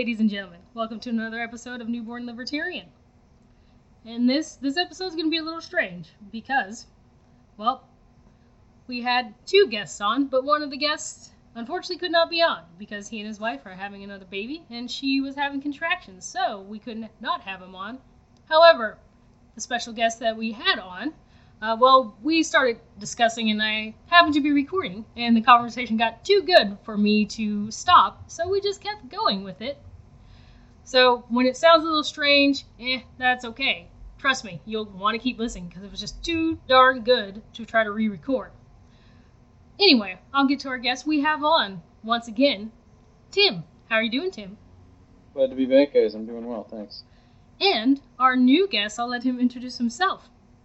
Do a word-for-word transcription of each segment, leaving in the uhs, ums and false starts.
ladies and gentlemen. Welcome to another episode of Newborn Libertarian. And this this episode is going to be a little strange because, well, we had two guests on, but one of the guests unfortunately could not be on because he and his wife are having another baby and she was having contractions, so we could not have him on. However, the special guest that we had on, uh, well, we started discussing and I happened to be recording and the conversation got too good for me to stop, so we just kept going with it. So when it sounds a little strange, eh, that's okay. Trust me, you'll want to keep listening because it was just too darn good to try to re-record. Anyway, I'll get to our guest we have on, once again, Tim. How are you doing, Tim? Glad to be back, guys. I'm doing well, thanks. And our new guest, I'll let him introduce himself.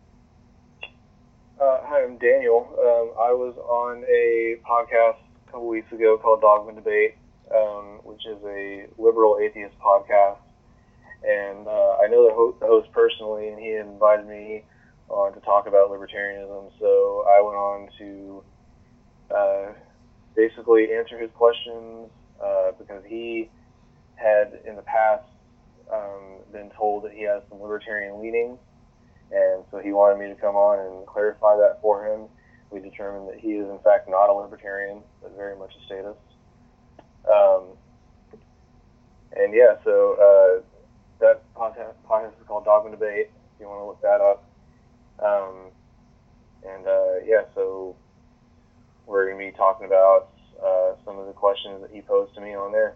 Uh, hi, I'm Daniel. Um, I was on a podcast a couple weeks ago called Dogma Debate, um, which is a liberal atheist podcast. And uh, I know the, ho- the host personally, and he invited me on to talk about libertarianism. So I went on to uh, basically answer his questions uh, because he had in the past um, been told that he has some libertarian leanings. And so he wanted me to come on and clarify that for him. We determined that he is, in fact, not a libertarian, but very much a statist. Um, and yeah, so uh, that podcast, podcast is called Dogma Debate, if you want to look that up. Um, and uh, yeah, so we're going to be talking about uh, some of the questions that he posed to me on there.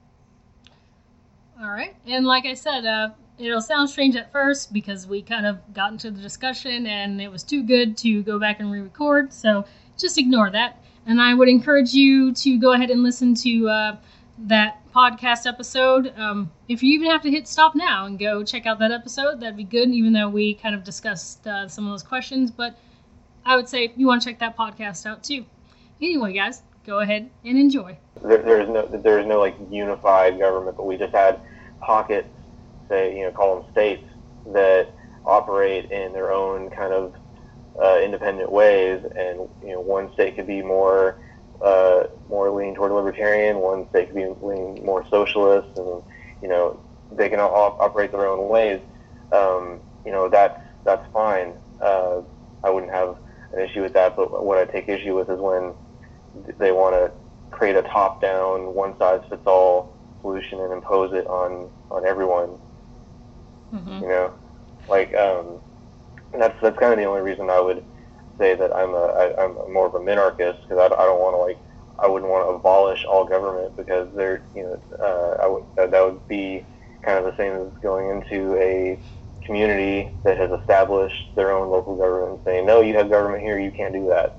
All right. And like I said, uh, it'll sound strange at first because we kind of got into the discussion and it was too good to go back and re-record. So just ignore that. And I would encourage you to go ahead and listen to uh, that podcast episode. Um, if you even have to hit stop now and go check out that episode, that'd be good, even though we kind of discussed uh, some of those questions. But I would say you want to check that podcast out too. Anyway, guys, go ahead and enjoy. There, there's no, there's no like unified government, but we just had pockets, say, you know, call them states, that operate in their own kind of uh, independent ways, and you know, one state could be more uh, more leaning toward libertarian, one state could be leaning more socialist, and you know, they can all operate their own ways. Um, you know, that's that's fine. Uh, I wouldn't have an issue with that, but what I take issue with is when they want to create a top-down, one-size-fits-all solution and impose it on on everyone. Mm-hmm. You know, like um, that's that's kind of the only reason I would say that I'm a I, I'm more of a minarchist, because I, I don't want to like I wouldn't want to abolish all government, because they're you know uh, I would that, that would be kind of the same as going into a community that has established their own local government and saying, no, you have government here, you can't do that.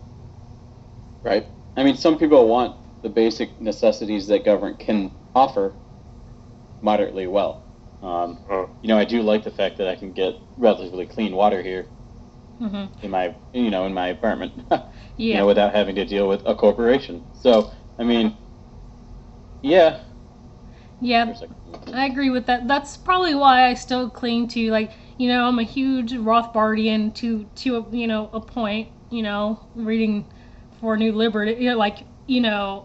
Right. I mean, some people want the basic necessities that government can offer moderately well. Um, mm-hmm. You know, I do like the fact that I can get relatively clean water here mm-hmm. in my, you know, in my apartment, yeah. you know, without having to deal with a corporation. So, I mean, yeah. Yeah, I agree with that. That's probably why I still cling to, like, you know, I'm a huge Rothbardian to, to you know, a point, you know, reading for New Liberty, you know, like, you know,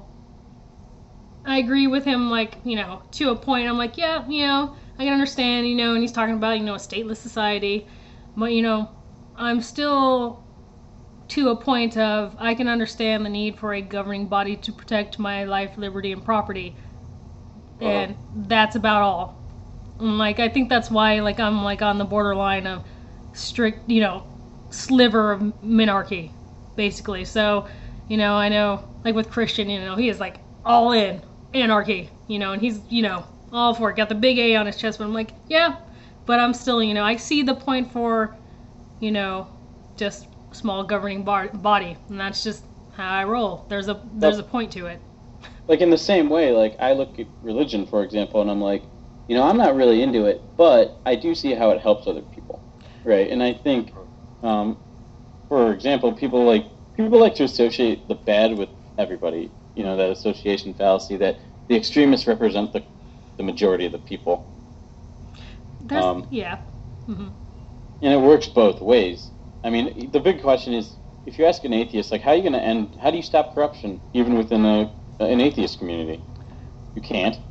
I agree with him, like, you know, to a point. I'm like, yeah, you know, I can understand, you know, and he's talking about, you know, a stateless society, but, you know, I'm still to a point of I can understand the need for a governing body to protect my life, liberty, and property, uh-huh. and that's about all. And, like, I think that's why, like, I'm, like, on the borderline of strict, you know, sliver of minarchy, basically. So, you know, I know, like, with Christian, you know, he is, like, all in anarchy, you know, and he's, you know, all for it, got the big A on his chest, but I'm like, yeah, but I'm still, you know, I see the point for, you know, just small governing bar- body, and that's just how I roll. There's a there's a point to it. Like, in the same way, like, I look at religion, for example, and I'm like, you know, I'm not really into it, but I do see how it helps other people, right? And I think, um, for example, people like people like to associate the bad with everybody, you know, that association fallacy that the extremists represent the the majority of the people. There's, um, yeah. Mm-hmm. And it works both ways. I mean, the big question is, if you ask an atheist, like, how are you going to end, how do you stop corruption, even within a, an atheist community? You can't.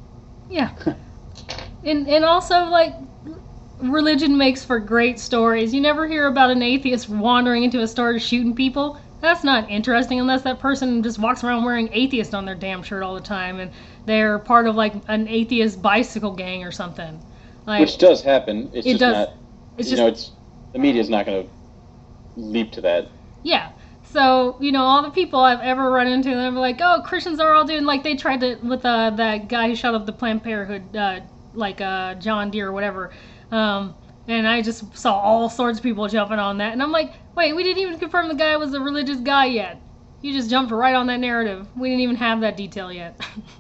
Yeah. And and also, like, religion makes for great stories. You never hear about an atheist wandering into a store shooting people. That's not interesting unless that person just walks around wearing atheist on their damn shirt all the time and they're part of like an atheist bicycle gang or something. Like, which does happen. It's it just does. not. It's you just know, it's the media's not going to leap to that. yeah. So, you know, all the people I've ever run into, they're like, oh, Christians are all doing, like, they tried to, with uh, that guy who shot up the Planned Parenthood, uh, like uh, John Deere or whatever. Um, and I just saw all sorts of people jumping on that. And I'm like, wait, we didn't even confirm the guy was a religious guy yet. You just jumped right on that narrative. We didn't even have that detail yet.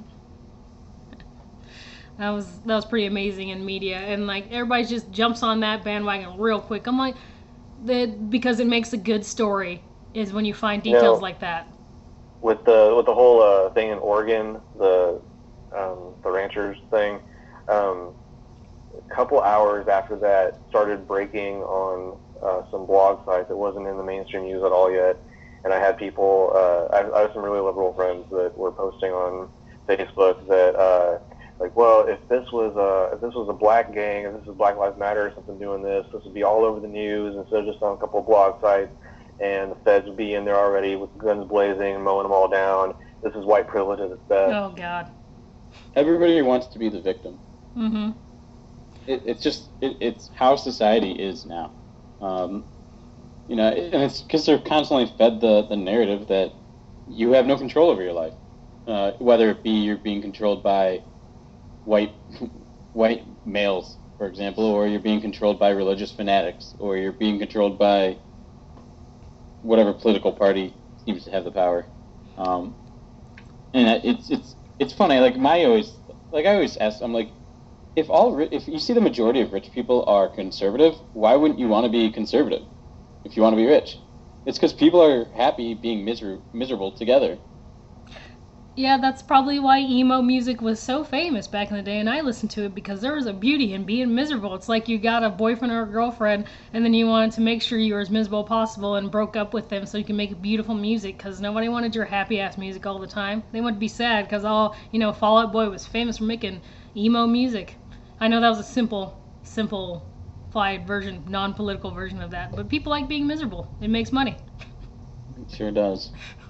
That was that was pretty amazing in media, and like everybody just jumps on that bandwagon real quick. I'm like, that because it makes a good story is when you find details You know, like that. With the with the whole uh, thing in Oregon, the um, the ranchers thing, um, a couple hours after that started breaking on uh, some blog sites. It wasn't in the mainstream news at all yet, and I had people. Uh, I, I have some really liberal friends that were posting on Facebook that. Uh, Like, well, if this was a if this was a black gang, if this was Black Lives Matter or something doing this, this would be all over the news instead of just on a couple of blog sites, and the feds would be in there already with guns blazing and mowing them all down. This is white privilege at its best. Oh God. Everybody wants to be the victim. Mm-hmm. It, it's just it, it's how society is now. Um, you know, and it's because they're constantly fed the the narrative that you have no control over your life, uh, whether it be you're being controlled by white white males, for example, or you're being controlled by religious fanatics, or you're being controlled by whatever political party seems to have the power. Um, and it's it's it's funny. Like my always like I always ask, I'm like, if all ri- if you see the majority of rich people are conservative, why wouldn't you want to be conservative? If you want to be rich, it's because people are happy being miser- miserable together. Yeah, that's probably why emo music was so famous back in the day, and I listened to it because there was a beauty in being miserable. It's like you got a boyfriend or a girlfriend, and then you wanted to make sure you were as miserable as possible and broke up with them so you can make beautiful music, because nobody wanted your happy-ass music all the time. They wanted to be sad, because all, you know, Fall Out Boy was famous for making emo music. I know that was a simple, simplified version, non-political version of that, but people like being miserable. It makes money. It sure does.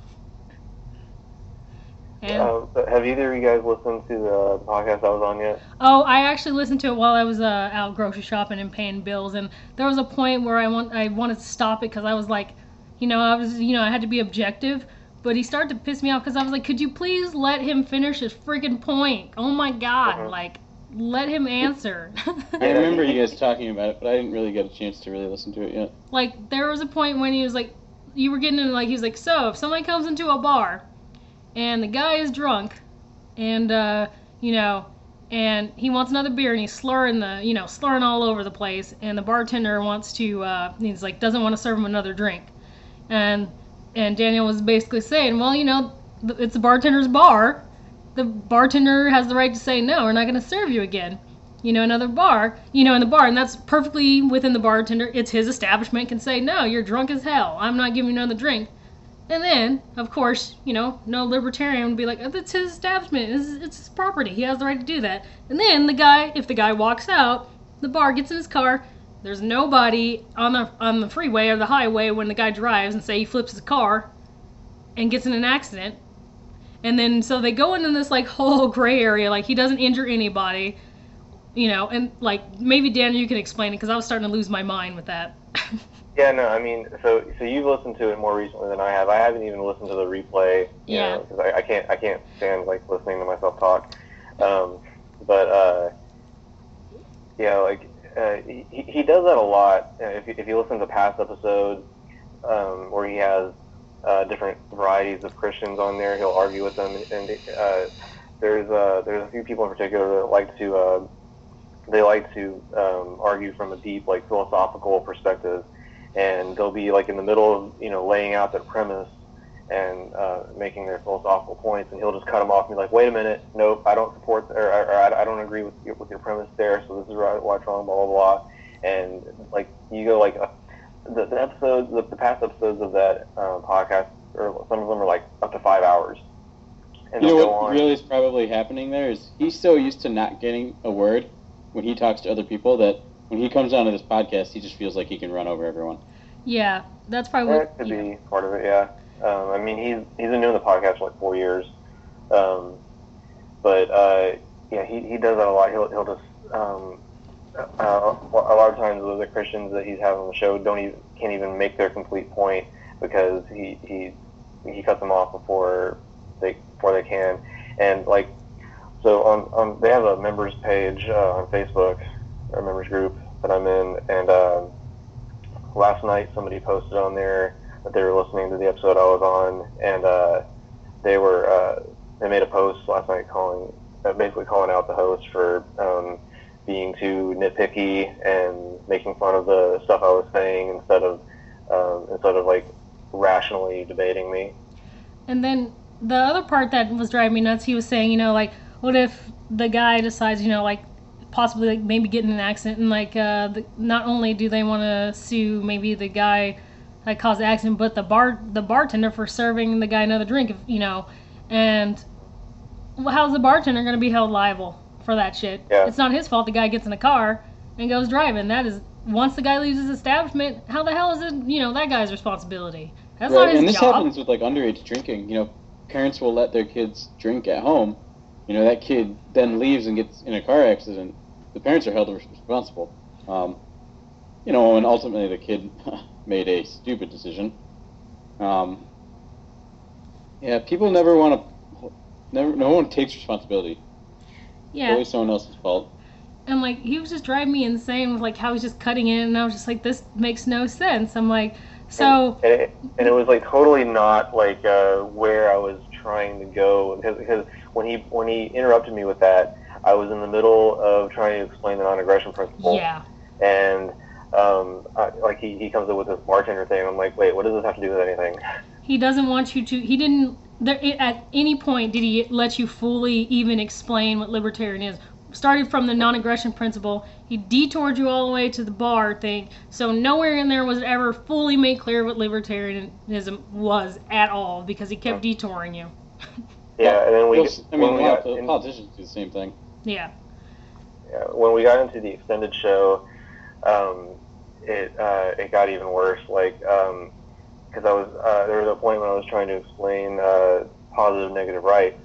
And, Um, have either of you guys listened to the podcast I was on yet? oh, I actually listened to it while I was uh, out grocery shopping and paying bills, and there was a point where I want I wanted to stop it because I was like, you know, I was you know I had to be objective, but he started to piss me off because I was like, could you please let him finish his freaking point? Oh my God, Mhm. like let him answer. I remember you guys talking about it, but I didn't really get a chance to really listen to it yet. Like there was a point when he was like, you were getting in like he was like, so if somebody comes into a bar and the guy is drunk and uh you know and he wants another beer and he's slurring the you know slurring all over the place, and the bartender wants to uh he's like doesn't want to serve him another drink, and and Daniel was basically saying, well, you know it's the bartender's bar, the bartender has the right to say no, we're not going to serve you again, you know another bar you know in the bar, and that's perfectly within the bartender. It's his establishment, can say no, you're drunk as hell, I'm not giving you another drink. And then, of course, you know, no libertarian would be like, oh, that's his establishment, it's, it's his property, he has the right to do that. And then the guy, if the guy walks out, the bar gets in his car, there's nobody on the on the freeway or the highway when the guy drives, and say he flips his car and gets in an accident. And then, so they go into this, like, whole gray area, like, he doesn't injure anybody, you know, and, like, maybe, Daniel, you can explain it, because I was starting to lose my mind with that. Yeah, no, I mean, so so you've listened to it more recently than I have. I haven't even listened to the replay, you Yeah. know, because I, I can't I can't stand like listening to myself talk. Um, but uh, yeah, like uh, he he does that a lot. You know, if you, if you listen to past episodes um, where he has uh, different varieties of Christians on there, he'll argue with them, and uh, there's uh, there's a few people in particular that like to uh, they like to um, argue from a deep like philosophical perspective. And they'll be like in the middle of, you know, laying out their premise and uh, making their philosophical points, and he'll just cut them off and be like, wait a minute, nope, I don't support, or, or, or I don't agree with your, with your premise there, so this is right, why it's wrong, blah, blah, blah. And like, you go like, uh, the, the episodes, the, the past episodes of that uh, podcast, or some of them are like up to five hours. and you know they'll what go on. really is probably happening there is he's so used to not getting a word when he talks to other people that when he comes onto this podcast, he just feels like he can run over everyone. Yeah, that's probably That what. could Yeah. be part of it, yeah. Um, I mean, he's he's been doing the podcast for like four years, um, but uh, yeah, he, he does that a lot. He'll he'll just um, uh, a lot of times the Christians that he's having on the show don't even can't even make their complete point because he he he cuts them off before they before they can, and like so on on they have a members page uh, on Facebook, or members group that I'm in, and. Um, Last night, somebody posted on there that they were listening to the episode I was on, and uh, they were uh, they made a post last night calling, uh, basically calling out the host for um, being too nitpicky and making fun of the stuff I was saying instead of um, instead of like rationally debating me. And then the other part that was driving me nuts, he was saying, you know, like, what if the guy decides, you know, like, possibly like maybe get in an accident and like uh, the, not only do they want to sue maybe the guy that caused the accident, but the bar the bartender for serving the guy another drink, if, you know, and how's the bartender going to be held liable for that shit? Yeah. It's not his fault the guy gets in a car and goes driving. That is, once the guy leaves his establishment, how the hell is it, you know, that guy's responsibility? That's Right, not his and this job. happens with like underage drinking. You know, parents will let their kids drink at home. You know, that kid then leaves and gets in a car accident. The parents are held responsible. Um, you know, and ultimately the kid made a stupid decision. Um, yeah, people never want to. Never, no one takes responsibility. Yeah. It's always someone else's fault. And like he was just driving me insane with like how he's just cutting in, and I was just like, this makes no sense. I'm like, so. And, and, it, and it was like totally not like uh, where I was trying to go because because when he when he interrupted me with that, I was in the middle of trying to explain the non-aggression principle. Yeah. And um, I, like he, he comes up with this bartender thing. I'm like, wait, what does this have to do with anything? He doesn't want you to. He didn't. There, at any point did he let you fully even explain what libertarian is. Started from the non-aggression principle. He detoured you all the way to the bar thing. So nowhere in there was it ever fully made clear what libertarianism was at all because he kept detouring you. Yeah, and then we. Well, I mean, when we a lot got of in, politicians do the same thing. Yeah. Yeah, when we got into the extended show, um, it uh, it got even worse. Like, because um, I was uh, there was a point when I was trying to explain uh, positive negative rights,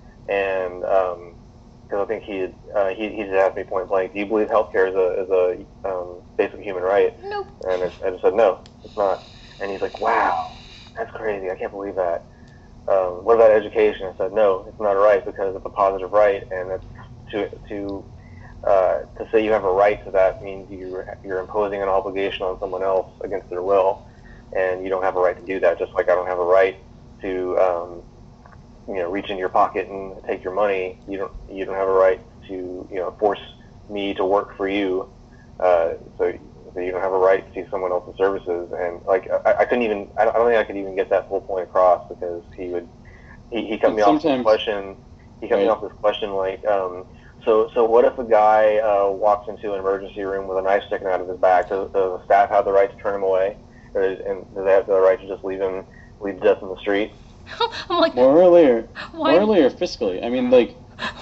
and because um, I think he had, uh, he he just asked me point blank, "Do you believe healthcare is a is a um, basic human right?" Nope. And I, I just said, "No, it's not." And he's like, "Wow, that's crazy! I can't believe that." Um, what about education? I said, "No, it's not a right because it's a positive right, and it's to to uh, to say you have a right to that means you're you're imposing an obligation on someone else against their will, and you don't have a right to do that. Just like I don't have a right to um, you know reach into your pocket and take your money. You don't you don't have a right to you know force me to work for you. Uh, so." So you don't have a right to someone else's services, and like I, I couldn't even I don't think I could even get that full point across because he would he, he cut me off this question he cut right. me off this question like um, so so what if a guy uh, walks into an emergency room with a knife sticking out of his back? Does, does the staff have the right to turn him away, or, and do they have the right to just leave him leave to death in the street? I'm like morally or why? morally or fiscally. I mean, like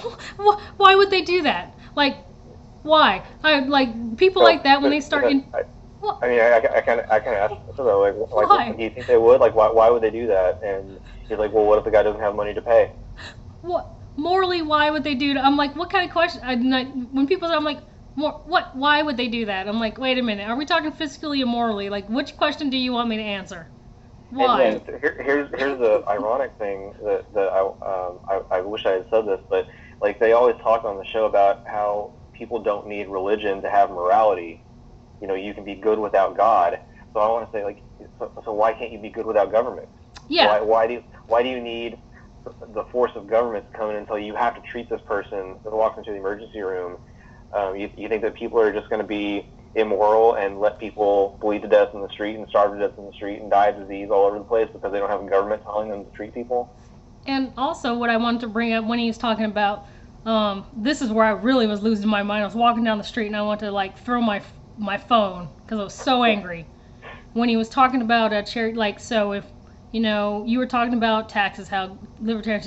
why would they do that? Like. Why? I like people so, like that when they start. I, In, I, I mean, I, I kind of, I kind of asked him though, like, like, why? do you think they would? Like, why, why would they do that? And he's like, well, what if the guy doesn't have money to pay? What morally? Why would they do that? I'm like, what kind of question? I'm not, when people say, I'm like, more, what? Why would they do that? I'm like, wait a minute, are we talking fiscally or morally? Like, which question do you want me to answer? Why? And, and here, here's here's the ironic thing that that I um I, I wish I had said this, but like they always talk on the show about how people don't need religion to have morality. You know, you can be good without God. So I want to say, like, so, so why can't you be good without government? Yeah. Why, why do you, why do you need the force of government to come in and tell you you have to treat this person that walks into the emergency room? Um, you, you think that people are just going to be immoral and let people bleed to death in the street and starve to death in the street and die of disease all over the place because they don't have a government telling them to treat people? And also, what I wanted to bring up when he was talking about Um, this is where I really was losing my mind. I was walking down the street and I wanted to like throw my my phone because I was so angry when he was talking about a charity. Like, so if you know you were talking about taxes, how libertarians just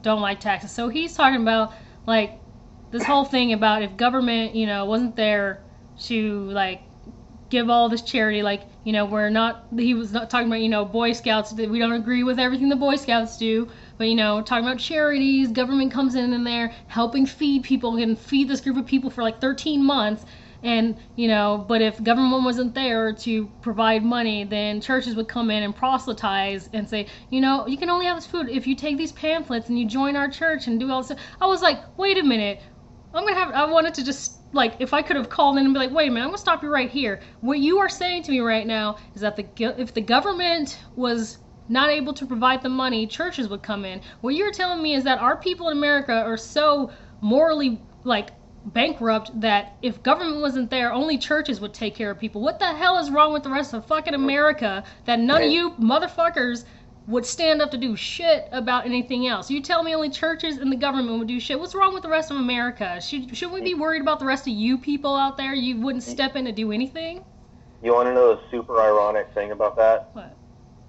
don't like taxes. So he's talking about like this whole thing about if government, you know, wasn't there to like give all this charity, like, you know, we're not, he was not talking about, you know, Boy Scouts, that we don't agree with everything the Boy Scouts do, but, you know, talking about charities, government comes in in there, helping feed people, and feed this group of people for like thirteen months, and, you know, but if government wasn't there to provide money, then churches would come in and proselytize and say, you know, you can only have this food if you take these pamphlets and you join our church and do all this. I was like, wait a minute, I'm gonna have, I wanted to just, like, if I could have called in and be like, wait a minute, I'm gonna stop you right here. What you are saying to me right now is that the if the government was not able to provide the money, churches would come in. What you're telling me is that our people in America are so morally, like, bankrupt that if government wasn't there, only churches would take care of people. What the hell is wrong with the rest of fucking America that none of you motherfuckers would stand up to do shit about anything else? You tell me only churches and the government would do shit. What's wrong with the rest of America? Should, shouldn't we be worried about the rest of you people out there? You wouldn't step in to do anything? You want to know a super ironic thing about that? What?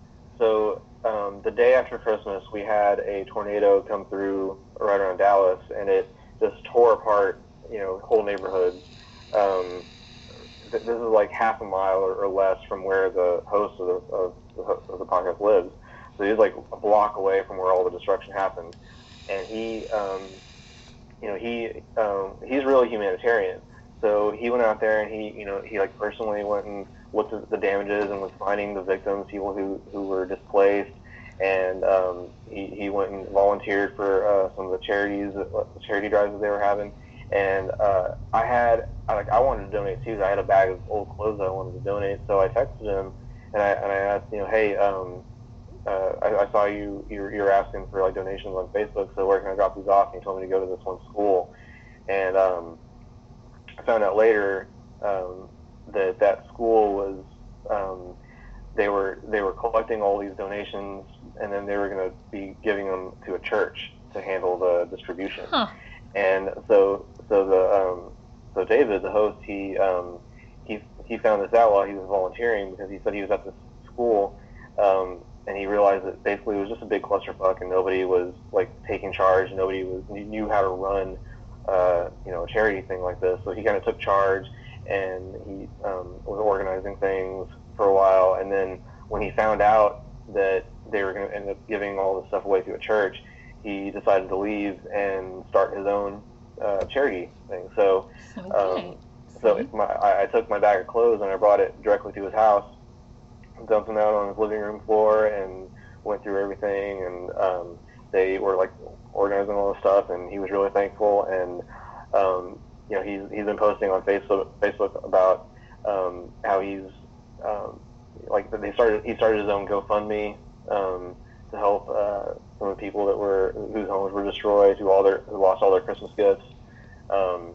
So um, the day after Christmas, we had a tornado come through right around Dallas, and it just tore apart, you know, whole neighborhoods. Um, th- this is like half a mile or, or less from where the host of the, of, the, of the podcast lives. So he's like a block away from where all the destruction happened. And he, um, you know, he um, he's really humanitarian. So he went out there and he, you know, he like personally went and looked at the damages and was finding the victims, people who, who were displaced. And um, he, he went and volunteered for uh, some of the charities, the charity drives that they were having. And uh, I had, I, like, I wanted to donate too. I had a bag of old clothes that I wanted to donate. So I texted him and I, and I asked, you know, hey, um, uh, I, I saw you, you're, you're asking for like donations on Facebook. So where can I drop these off? And he told me to go to this one school. And um, I found out later um, that that school was, um, they were they were collecting all these donations, and then they were going to be giving them to a church to handle the distribution. Huh. And so so the um, so David, the host, he um, he he found this out while he was volunteering, because he said he was at this school, um, and he realized that basically it was just a big clusterfuck, and nobody was like taking charge. Nobody was knew how to run, uh, you know, a charity thing like this. So he kind of took charge, and he um, was organizing things for a while. And then when he found out that they were going to end up giving all this stuff away to a church, he decided to leave and start his own uh, charity thing. So, Okay. um, so my, I, I took my bag of clothes and I brought it directly to his house, dumped them out on his living room floor, and went through everything. And um, they were like organizing all this stuff, and he was really thankful. And um, you know, he's he's been posting on Facebook Facebook about um, how he's um, like they started he started his own GoFundMe um, to help uh, some of the people that were whose homes were destroyed, who all their who lost all their Christmas gifts. Um,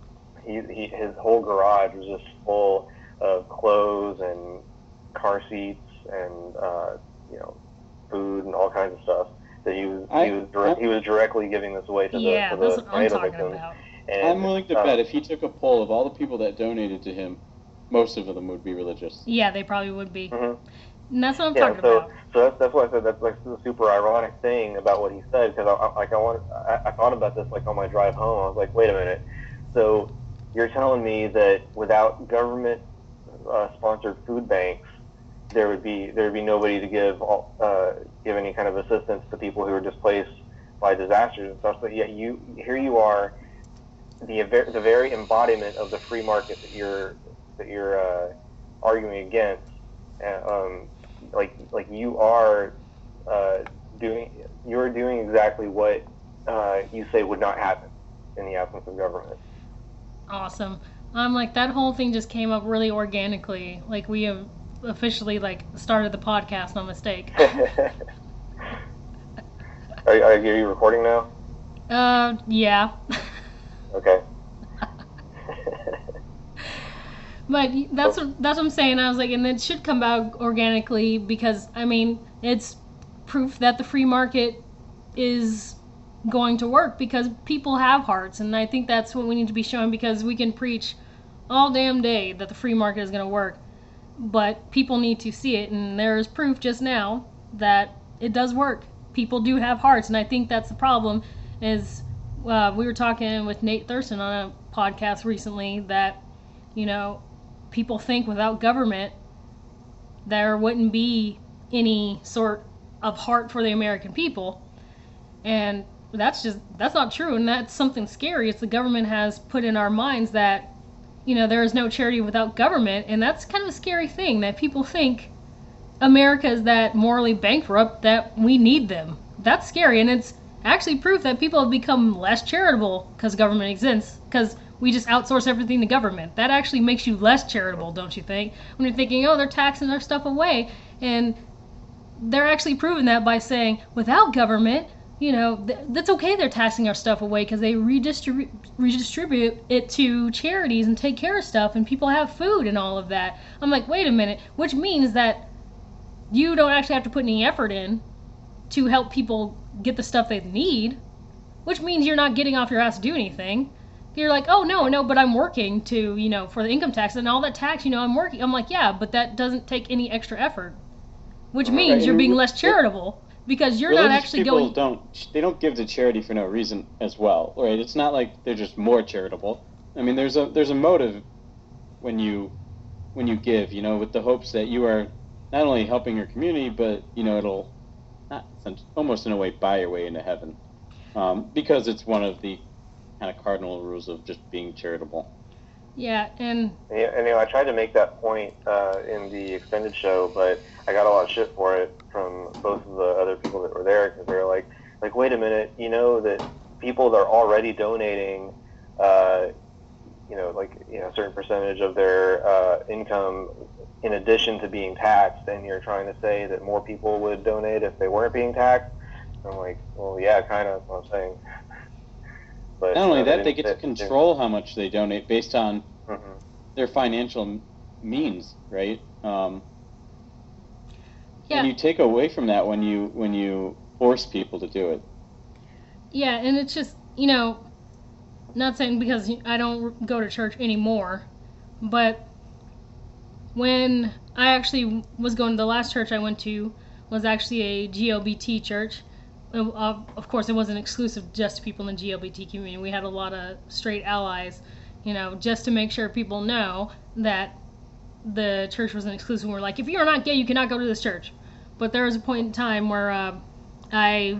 he, he his whole garage was just full of clothes and car seats and uh, you know, food and all kinds of stuff that he was I, he was dire- he was directly giving this away to Yeah, the to that's the what I'm tornado talking victims. about. And, I'm willing to um, bet if he took a poll of all the people that donated to him, most of them would be religious. Yeah, they probably would be. mhm. And that's what I'm Yeah, talking so about. so that's that's why I said that's like the super ironic thing about what he said, because I, I like I want I, I thought about this like on my drive home. I was like, wait a minute, so you're telling me that without government uh, sponsored food banks, there would be there would be nobody to give all, uh, give any kind of assistance to people who are displaced by disasters and stuff. But yet you here you are, the the very embodiment of the free market that you're that you're uh, arguing against. Uh, um, like like you are uh, doing you're doing exactly what uh, you say would not happen in the absence of government. Awesome. I'm like, that whole thing just came up really organically. Like, we have officially like started the podcast on mistake. are, are you recording now? Uh, yeah. Okay. But that's what, that's what I'm saying. I was like, and it should come out organically, because, I mean, it's proof that the free market is going to work, because people have hearts, and I think that's what we need to be showing, because we can preach all damn day that the free market is going to work, but people need to see it, and there is proof just now that it does work. people do have hearts, and I think that's the problem. Is uh, we were talking with Nate Thurston on a podcast recently that, you know, people think without government there wouldn't be any sort of heart for the American people, and that's just that's not true, and that's something scary. It's the government has put in our minds that, you know, there is no charity without government, and that's kind of a scary thing, that people think America is that morally bankrupt that we need them. That's scary, and it's actually proof that people have become less charitable because government exists, because we just outsource everything to government. That actually makes you less charitable, don't you think? When you're thinking, oh, they're taxing our stuff away, and they're actually proving that by saying, without government, you know, th- that's okay they're taxing our stuff away because they redistribute redistribute it to charities and take care of stuff, and people have food and all of that. I'm like, wait a minute, which means that you don't actually have to put any effort in to help people get the stuff they need, which means you're not getting off your ass to do anything. You're like, oh, no, no, but I'm working to, you know, for the income tax and all that tax, you know, I'm working. I'm like, yeah, but that doesn't take any extra effort, which means Right. you're being less charitable because you're not Religious actually people going... don't they don't give to charity for no reason as well, right? It's not like they're just more charitable. I mean, there's a there's a motive when you when you give, you know, with the hopes that you are not only helping your community, but, you know, it'll not almost in a way buy your way into heaven, um, because it's one of the kind of cardinal rules of just being charitable. Yeah, and... Yeah, and you know, I tried to make that point uh, in the extended show, but I got a lot of shit for it from both of the other people that were there, because they were like, like, wait a minute, you know that people that are already donating, uh, you know, like, you know, a certain percentage of their uh, income in addition to being taxed, and you're trying to say that more people would donate if they weren't being taxed? I'm like, well, yeah, kind of, that's what I'm saying. But, Not only uh, that, they get to they- control how much they donate based on Mhm. their financial means, right? Um, Yeah. And you take away from that when you when you force people to do it. Yeah, and it's just, you know, not saying because I don't go to church anymore, but when I actually was going to the last church I went to was actually a G L B T church. Of of course, it wasn't exclusive just to people in the G L B T community. We had a lot of straight allies, you know, just to make sure people know that the church wasn't exclusive. We're like, if you're not gay, you cannot go to this church. But there was a point in time where uh, I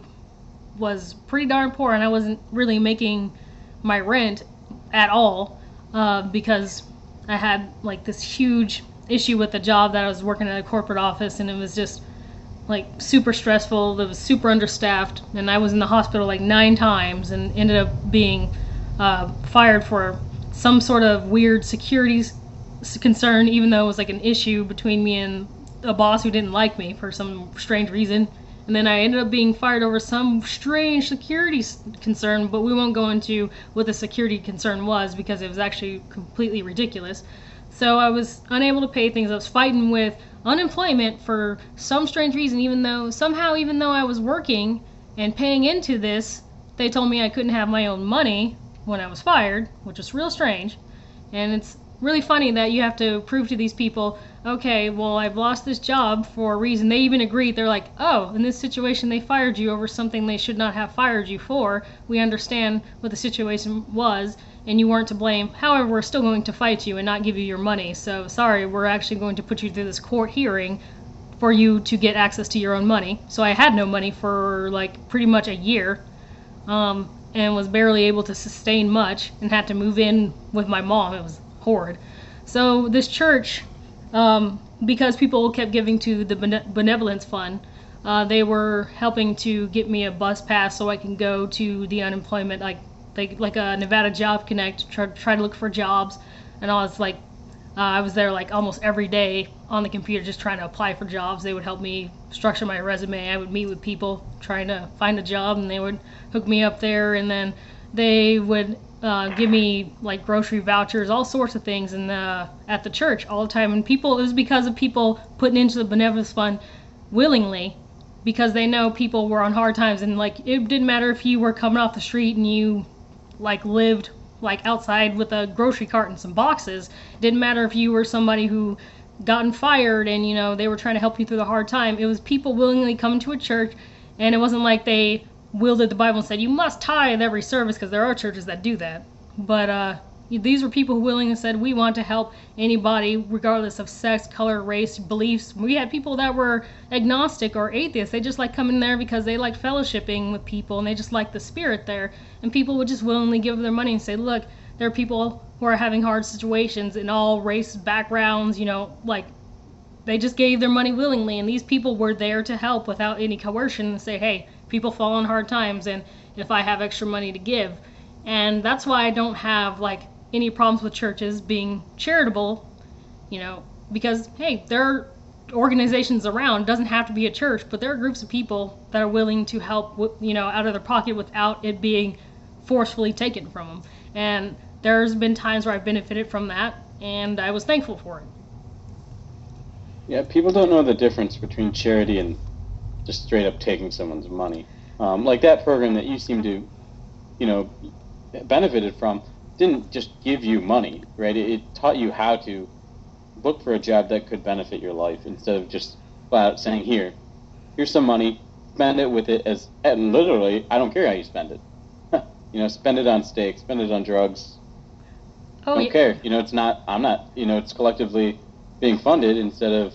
was pretty darn poor, and I wasn't really making my rent at all uh, because I had like this huge issue with the job that I was working at a corporate office, and it was just like super stressful. It was super understaffed, and I was in the hospital like nine times and ended up being uh, fired for some sort of weird security concern, even though it was like an issue between me and a boss who didn't like me for some strange reason. And then I ended up being fired over some strange security concern, but we won't go into what the security concern was because it was actually completely ridiculous. So I was unable to pay things. I was fighting with unemployment for some strange reason, even though somehow, even though I was working and paying into this, they told me I couldn't have my own money when I was fired, which was real strange. And it's really funny that you have to prove to these people, okay, well, I've lost this job for a reason. They even agreed. They're like, oh, in this situation, they fired you over something they should not have fired you for. We understand what the situation was, and you weren't to blame. However, we're still going to fight you and not give you your money. So, sorry, we're actually going to put you through this court hearing for you to get access to your own money. So I had no money for, like, pretty much a year, um, and was barely able to sustain much, and had to move in with my mom. It was horrid. So this church, um, because people kept giving to the bene- benevolence fund, uh, they were helping to get me a bus pass so I can go to the unemployment, like like, like a Nevada Job Connect, try, try to look for jobs. And I was like, uh, I was there like almost every day on the computer just trying to apply for jobs. They would help me structure my resume. I would meet with people trying to find a job, and they would hook me up there, and then they would uh, give me like grocery vouchers, all sorts of things, and uh, at the church all the time. And people, it was because of people putting into the benevolence fund willingly, because they know people were on hard times, and like it didn't matter if you were coming off the street and you like lived like outside with a grocery cart and some boxes. It didn't matter if you were somebody who gotten fired and, you know, they were trying to help you through the hard time. It was people willingly coming to a church And it wasn't like they wielded the Bible and said, you must tithe every service, because there are churches that do that. But uh, these were people who willingly said, we want to help anybody, regardless of sex, color, race, beliefs. We had people that were agnostic or atheists. They just like coming there because they liked fellowshipping with people, and they just liked the spirit there. And people would just willingly give their money and say, look, there are people who are having hard situations in all race backgrounds, you know, like, they just gave their money willingly, and these people were there to help without any coercion and say, hey, people fall in hard times, and if I have extra money to give. And that's why I don't have, like, any problems with churches being charitable, you know, because, hey, there are organizations around. It doesn't have to be a church, but there are groups of people that are willing to help, you know, out of their pocket without it being forcefully taken from them. And there's been times where I've benefited from that, and I was thankful for it. Yeah, people don't know the difference between charity and just straight up taking someone's money. Um, like that program that you seem to, you know, benefited from didn't just give you money, right? It, it taught you how to look for a job that could benefit your life instead of just flat out saying, here, here's some money, spend it with it as, and literally, I don't care how you spend it. You know, spend it on steak, spend it on drugs. Oh, I don't yeah. care. You know, it's not, I'm not, you know, it's collectively being funded instead of,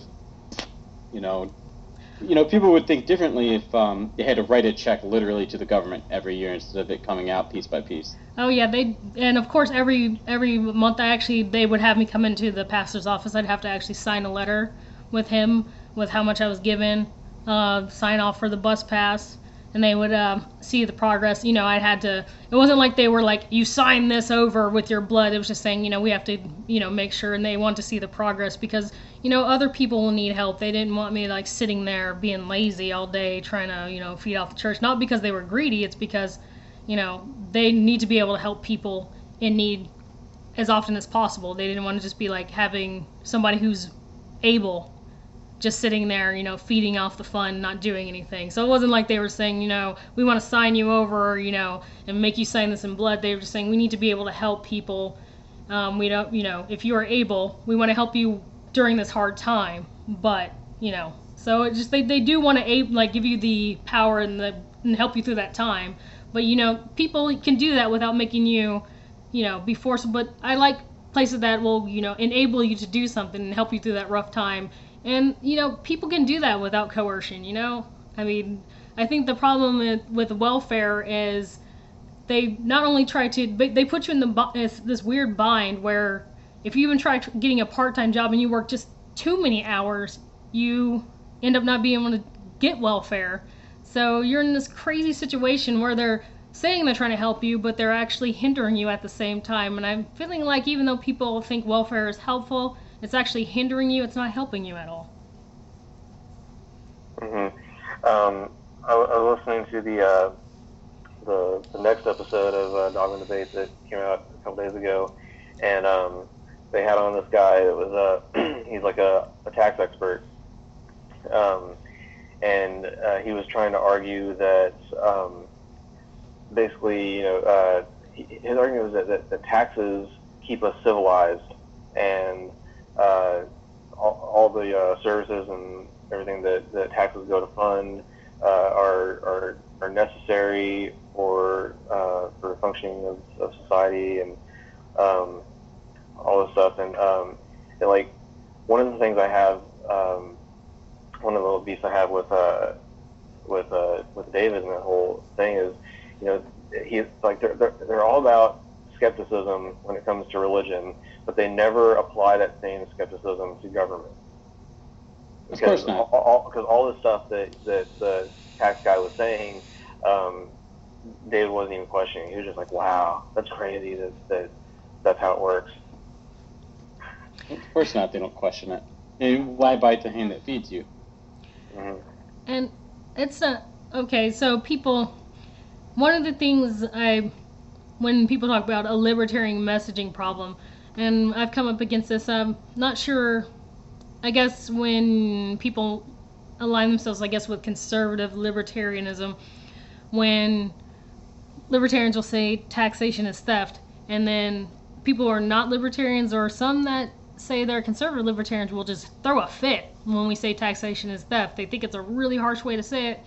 you know, you know, people would think differently if um, they had to write a check literally to the government every year instead of it coming out piece by piece. Oh yeah, they and of course every every month I actually they would have me come into the pastor's office. I'd have to actually sign a letter with him with how much I was given, uh, sign off for the bus pass, and they would uh, see the progress. You know, I had to. It wasn't like they were like, you sign this over with your blood. It was just saying, you know, we have to, you know, make sure, and they want to see the progress because, you know, other people will need help. They didn't want me like sitting there being lazy all day trying to, you know, feed off the church. Not because they were greedy. It's because, you know, they need to be able to help people in need as often as possible. They didn't want to just be like having somebody who's able just sitting there, you know, feeding off the fund, not doing anything. So it wasn't like they were saying, you know, we want to sign you over, you know, and make you sign this in blood. They were just saying we need to be able to help people. Um, we don't, you know, if you are able, we want to help you during this hard time. But, you know, so it just they, they do want to like give you the power and the and help you through that time. But, you know, people can do that without making you, you know, be forced. But I like places that will, you know, enable you to do something and help you through that rough time. And, you know, people can do that without coercion, you know? I mean, I think the problem with, with welfare is they not only try to, but they put you in the this weird bind where if you even try getting a part-time job and you work just too many hours, you end up not being able to get welfare. So you're in this crazy situation where they're saying they're trying to help you, but they're actually hindering you at the same time. And I'm feeling like even though people think welfare is helpful, it's actually hindering you. It's not helping you at all. Mm-hmm. Um, I, I was listening to the, uh, the the next episode of uh, Dogma Debate that came out a couple days ago, and um, they had on this guy that was uh, he's like a, a tax expert, um, and uh, he was trying to argue that um, basically, you know, uh, his argument was that, that, that taxes keep us civilized, and Uh, all, all the uh, services and everything that, that taxes go to fund uh, are, are are necessary for uh, for functioning of, of society and um, all this stuff. And, um, and like one of the things I have, um, one of the little beefs I have with uh, with uh, with David and that whole thing is, you know, he's like they're they're, they're all about skepticism when it comes to religion, but they never apply that same skepticism to government. Of course not. Because all, all the stuff that, that the tax guy was saying, um, David wasn't even questioning. He was just like, wow, that's crazy that, that that's how it works. Of course not. They don't question it. And why bite the hand that feeds you? Mm-hmm. And it's a, okay, so people, one of the things I, when people talk about a libertarian messaging problem, and I've come up against this, I'm not sure, I guess when people align themselves, I guess, with conservative libertarianism, when libertarians will say taxation is theft, and then people who are not libertarians or some that say they're conservative libertarians will just throw a fit when we say taxation is theft. They think it's a really harsh way to say it,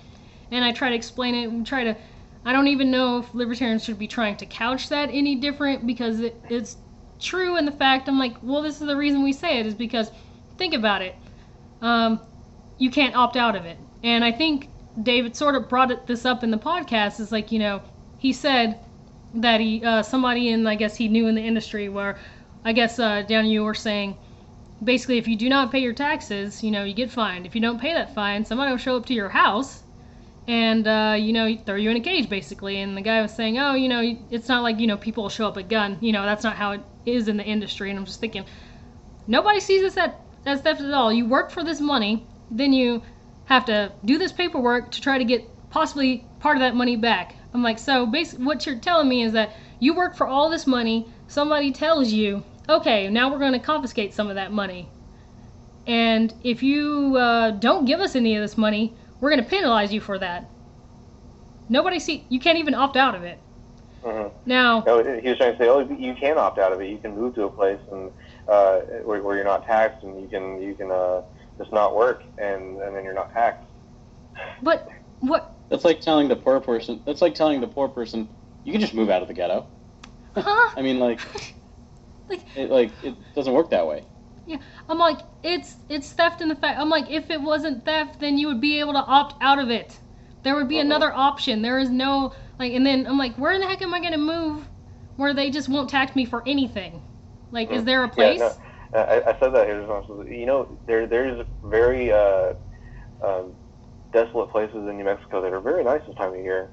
and I try to explain it and try to. I don't even know if libertarians should be trying to couch that any different because it, it's true in the fact I'm like, well, this is the reason we say it is because think about it. Um, you can't opt out of it. And I think David sort of brought it, this up in the podcast. Is like, you know, he said that he, uh, somebody in, I guess he knew in the industry where, I guess, uh, down you were saying, basically if you do not pay your taxes, you know, you get fined. If you don't pay that fine, somebody will show up to your house and, uh, you know, throw you in a cage, basically. And the guy was saying, oh, you know, it's not like, you know, people will show up with a gun. You know, that's not how it is in the industry. And I'm just thinking, nobody sees this at, as theft at all. You work for this money, then you have to do this paperwork to try to get possibly part of that money back. I'm like, so basically what you're telling me is that you work for all this money, somebody tells you, okay, now we're going to confiscate some of that money. And if you uh, don't give us any of this money, we're going to penalize you for that. Nobody see, you can't even opt out of it. Mm-hmm. Now, no, he was trying to say, oh, you can opt out of it. You can move to a place and uh, where, where you're not taxed, and you can you can uh, just not work, and, and then you're not taxed. But what? That's like telling the poor person. That's like telling the poor person, you can just move out of the ghetto. Huh? I mean, like, like, it, like it doesn't work that way. Yeah, I'm like, it's it's theft in the fact. I'm like, if it wasn't theft, then you would be able to opt out of it. There would be Mm-hmm. another option. There is no, like, and then I'm like, where in the heck am I going to move where they just won't tax me for anything? Like, Mm-hmm. is there a place? Yeah, no, I, I said that here. You know, there there's very uh, um, desolate places in New Mexico that are very nice this time of year.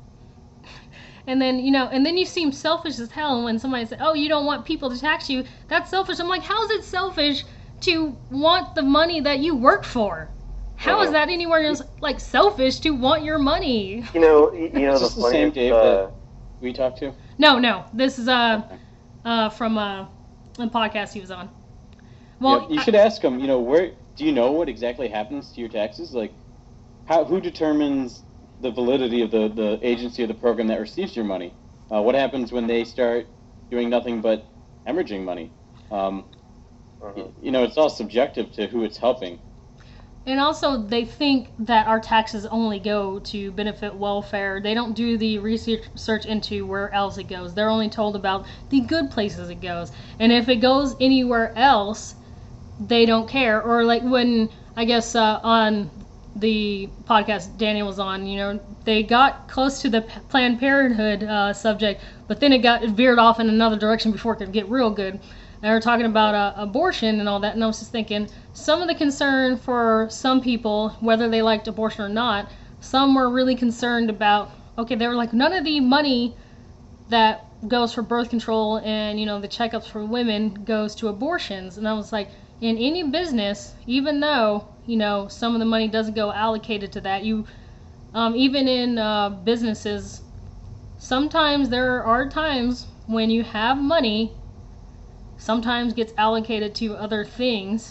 And then, you know, and then you seem selfish as hell when somebody says, oh, you don't want people to tax you. That's selfish. I'm like, how is it selfish to want the money that you work for? How is that anywhere else, like, selfish to want your money? You know, you, you know Is the this the same funniest, Dave uh, that we talked to? No, no. This is uh, Okay. uh from uh, a podcast he was on. Well, Yeah, you I- should ask them. You know, where do you know what exactly happens to your taxes? Like, how who determines the validity of the, the agency or the program that receives your money? Uh, what happens when they start doing nothing but hemorrhaging money? Um, Mhm. y- you know, it's all subjective to who it's helping. And also, they think that our taxes only go to benefit welfare. They don't do the research into where else it goes. They're only told about the good places it goes. And if it goes anywhere else, they don't care. Or like when, I guess, uh, on the podcast Daniel was on, you know, they got close to the P- Planned Parenthood uh, subject, but then it got it veered off in another direction before it could get real good. And they were talking about uh, abortion and all that, and I was just thinking, some of the concern for some people, whether they liked abortion or not, some were really concerned about, okay, they were like, none of the money that goes for birth control and, you know, the checkups for women goes to abortions. And I was like, in any business, even though, you know, some of the money doesn't go allocated to that, you, um, even in uh, businesses, sometimes there are times when you have money, sometimes gets allocated to other things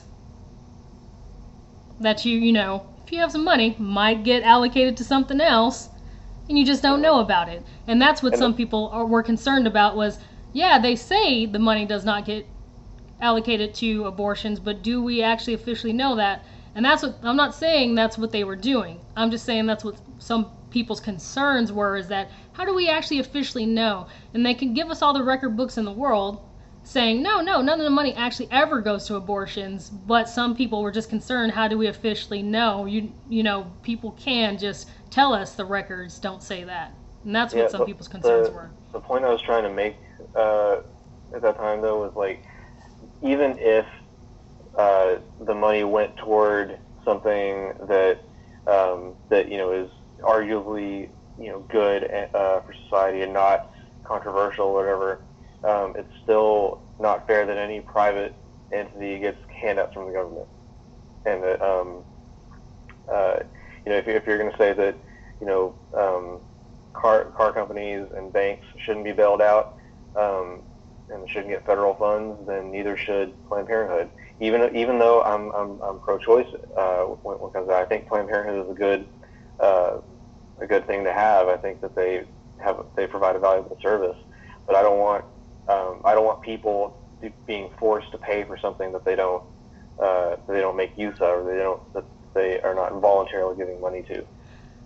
that you, you know, if you have some money, might get allocated to something else, and you just don't know about it. And that's what And some the- people are, were concerned about was, yeah, they say the money does not get allocated to abortions, but do we actually officially know that? And that's what, I'm not saying that's what they were doing. I'm just saying that's what some people's concerns were, is that how do we actually officially know? And they can give us all the record books in the world saying, no, no, none of the money actually ever goes to abortions, but some people were just concerned, how do we officially know? You you know, people can just tell us the records don't say that. And that's what Yeah, some but people's concerns the, were. The point I was trying to make uh, at that time, though, was like, even if uh, the money went toward something that um, that you know is arguably you know good uh, for society and not controversial or whatever, um, it's still not fair that any private entity gets handouts from the government, and that um, uh, you know if, if you're going to say that you know um, car car companies and banks shouldn't be bailed out um, and shouldn't get federal funds, then neither should Planned Parenthood. Even even though I'm I'm, I'm pro-choice, uh, when, when it comes to that, I think Planned Parenthood is a good uh, a good thing to have. I think that they have they provide a valuable service, but I don't want um, I don't want people to, being forced to pay for something that they don't uh, that they don't make use of, or they don't that they are not voluntarily giving money to.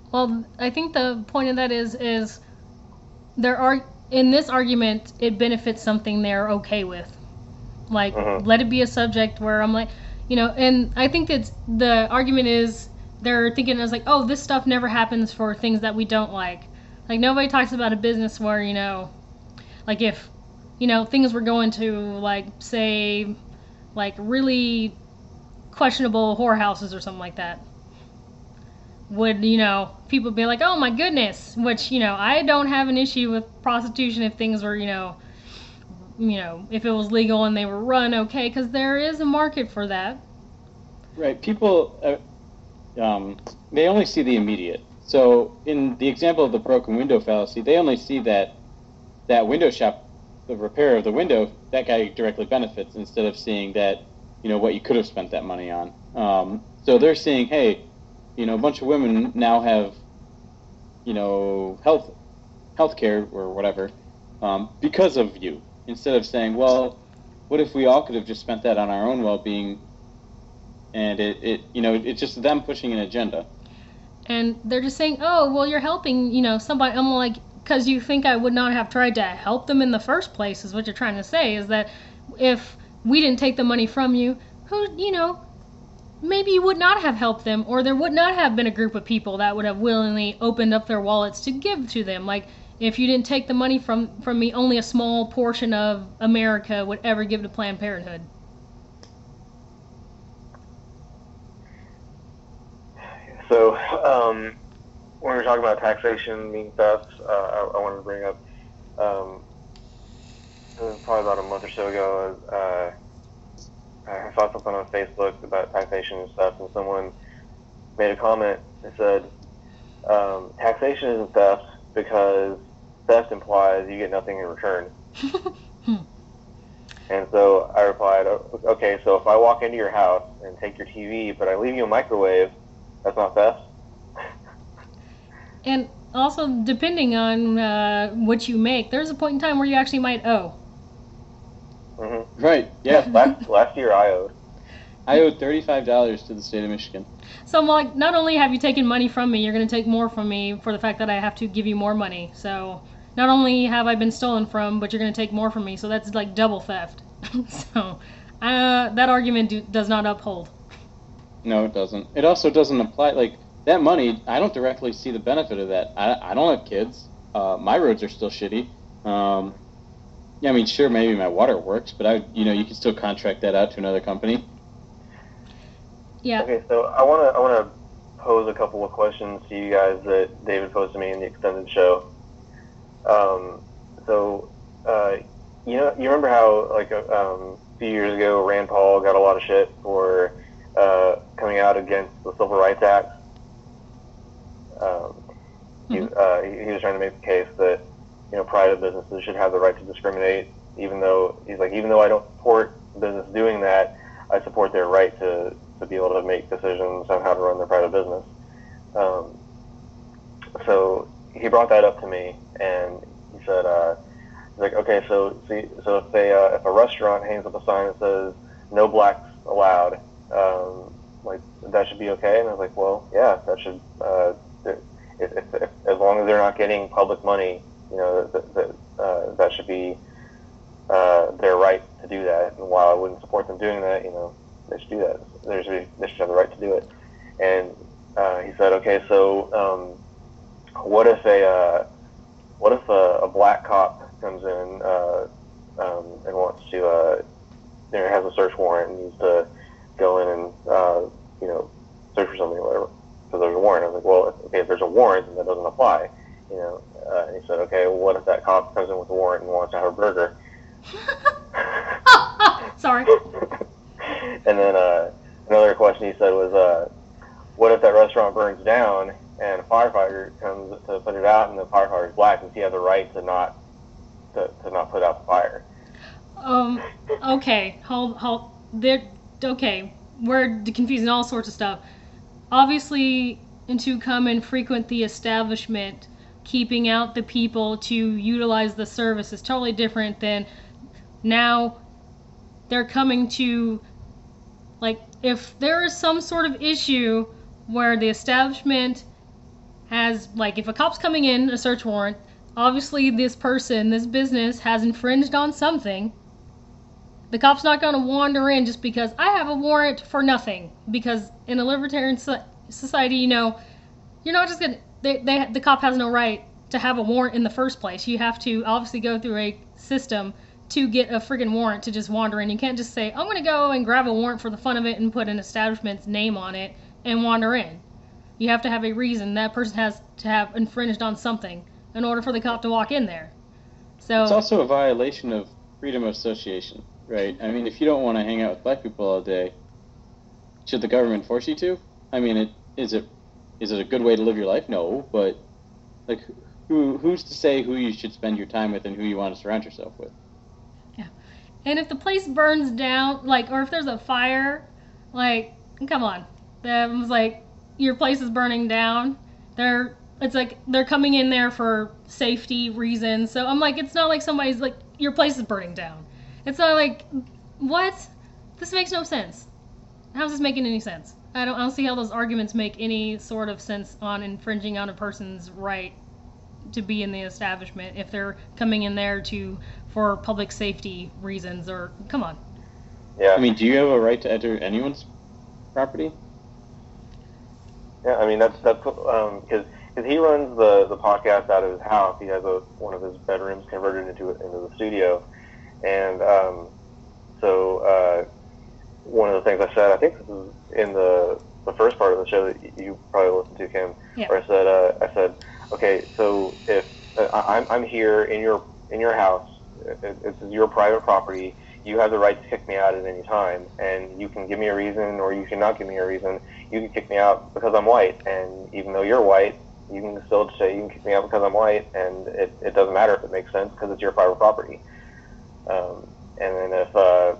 Well, I think the point of that is is there are in this argument it benefits something they're okay with. Like, Mhm. let it be a subject where I'm like, you know, and I think it's the argument is they're thinking as like, oh, this stuff never happens for things that we don't like. Like, nobody talks about a business where, you know, like if, you know, things were going to, like, say, like really questionable whorehouses or something like that. Would, you know, people be like, oh my goodness, which, you know, I don't have an issue with prostitution if things were, you know, you know, if it was legal and they were run okay, because there is a market for that. Right. People, uh, um, they only see the immediate. So in the example of the broken window fallacy, they only see that that window shop, the repair of the window, that guy directly benefits instead of seeing that, you know, what you could have spent that money on. Um, so they're seeing, hey, you know, a bunch of women now have, you know, health health care or whatever um, because of you. Instead of saying, well, what if we all could have just spent that on our own well-being? And it, it you know, it's just them pushing an agenda. And they're just saying, oh, well, you're helping, you know, somebody. I'm like, because you think I would not have tried to help them in the first place, is what you're trying to say, is that if we didn't take the money from you, who, you know, maybe you would not have helped them, or there would not have been a group of people that would have willingly opened up their wallets to give to them. Like, if you didn't take the money from, from me, only a small portion of America would ever give to Planned Parenthood. So, um, when we were talking about taxation being theft, uh, I, I wanted to bring up, um, it was probably about a month or so ago, uh, I saw something on Facebook about taxation and stuff, and someone made a comment that said, um, taxation isn't theft because theft implies you get nothing in return. And so I replied, okay, so if I walk into your house and take your T V, but I leave you a microwave, that's not theft? And also, depending on uh, what you make, there's a point in time where you actually might owe. Mm-hmm. Right, yeah. last, last year I owed. I owed thirty-five dollars to the state of Michigan. So I'm like, not only have you taken money from me, you're going to take more from me for the fact that I have to give you more money. So not only have I been stolen from, but you're going to take more from me. So that's like double theft. So uh, that argument do, does not uphold. No, it doesn't. It also doesn't apply, like, that money, I don't directly see the benefit of that. I, I don't have kids. Uh, my roads are still shitty. Um, yeah, I mean, sure, maybe my water works, but I, you know, you can still contract that out to another company. Yeah. Okay, so I want to I want to pose a couple of questions to you guys that David posed to me in the extended show. Um, so, uh, you know, you remember how like a, um, a few years ago Rand Paul got a lot of shit for uh, coming out against the Civil Rights Act? Um, he, Mhm. uh, he, he was trying to make the case that, you know, private businesses should have the right to discriminate, even though he's like, even though I don't support business doing that, I support their right to, to be able to make decisions on how to run their private business. Um, so he brought that up to me, and he said, uh, he's like, okay, so see, so if they, uh, if a restaurant hangs up a sign that says no blacks allowed, um, like that should be okay. And I was like, well, yeah, that should, uh, if, if, if, as long as they're not getting public money, you know, that, that, uh, that should be uh, their right to do that. And while I wouldn't support them doing that, you know, they should do that. They should, be, they should have the right to do it. And uh, he said, okay, so um, what if a uh, what if a, a black cop comes in uh, um, and wants to, uh, you know, has a search warrant and needs to go in and uh, you know, search for something or whatever. So there's a warrant. I was like, well, if, okay, if there's a warrant, then that doesn't apply. You know, uh, and he said, okay, well, what if that cop comes in with a warrant and wants to have a burger? Sorry. And then uh, another question he said was, uh, what if that restaurant burns down and a firefighter comes to put it out, and the firefighter is black? Does he have the right to not to, to not put out the fire? Um. Okay. Hold. Hold. There. Okay. We're confusing all sorts of stuff. Obviously, to come and frequent the establishment, keeping out the people to utilize the service is totally different than now they're coming to, like, if there is some sort of issue where the establishment has, like, if a cop's coming in, a search warrant, obviously this person, this business has infringed on something. The cop's not going to wander in just because I have a warrant for nothing. Because in a libertarian society, you know, you're not just going to, they, they, the cop has no right to have a warrant in the first place. You have to obviously go through a system to get a friggin' warrant to just wander in. You can't just say, I'm going to go and grab a warrant for the fun of it and put an establishment's name on it and wander in. You have to have a reason. That person has to have infringed on something in order for the cop to walk in there. So it's also a violation of freedom of association, right? I mean, if you don't want to hang out with black people all day, should the government force you to? I mean, it, is it is it a good way to live your life? No, but like, who who's to say who you should spend your time with and who you want to surround yourself with? Yeah, and if the place burns down, like, or if there's a fire, like, come on, that was like, your place is burning down. They're it's like they're coming in there for safety reasons. So I'm like, it's not like somebody's like, your place is burning down. It's not like, what? This makes no sense. How's this making any sense? I don't I don't see how those arguments make any sort of sense on infringing on a person's right to be in the establishment if they're coming in there to for public safety reasons, or come on. Yeah. I mean, do you have a right to enter anyone's property? Yeah, I mean, that's that's um because because he runs the the podcast out of his house. He has a one of his bedrooms converted into into the studio, and um so uh one of the things I said, I think this is in the the first part of the show that you probably listened to, Kim, yeah. where I said uh, I said, okay, so if uh, I'm I'm here in your in your house, it, this is your private property. You have the right to kick me out at any time, and you can give me a reason, or you cannot give me a reason. You can kick me out because I'm white, and even though you're white, you can still say you can kick me out because I'm white, and it, it doesn't matter if it makes sense because it's your private property. Um, and then if uh,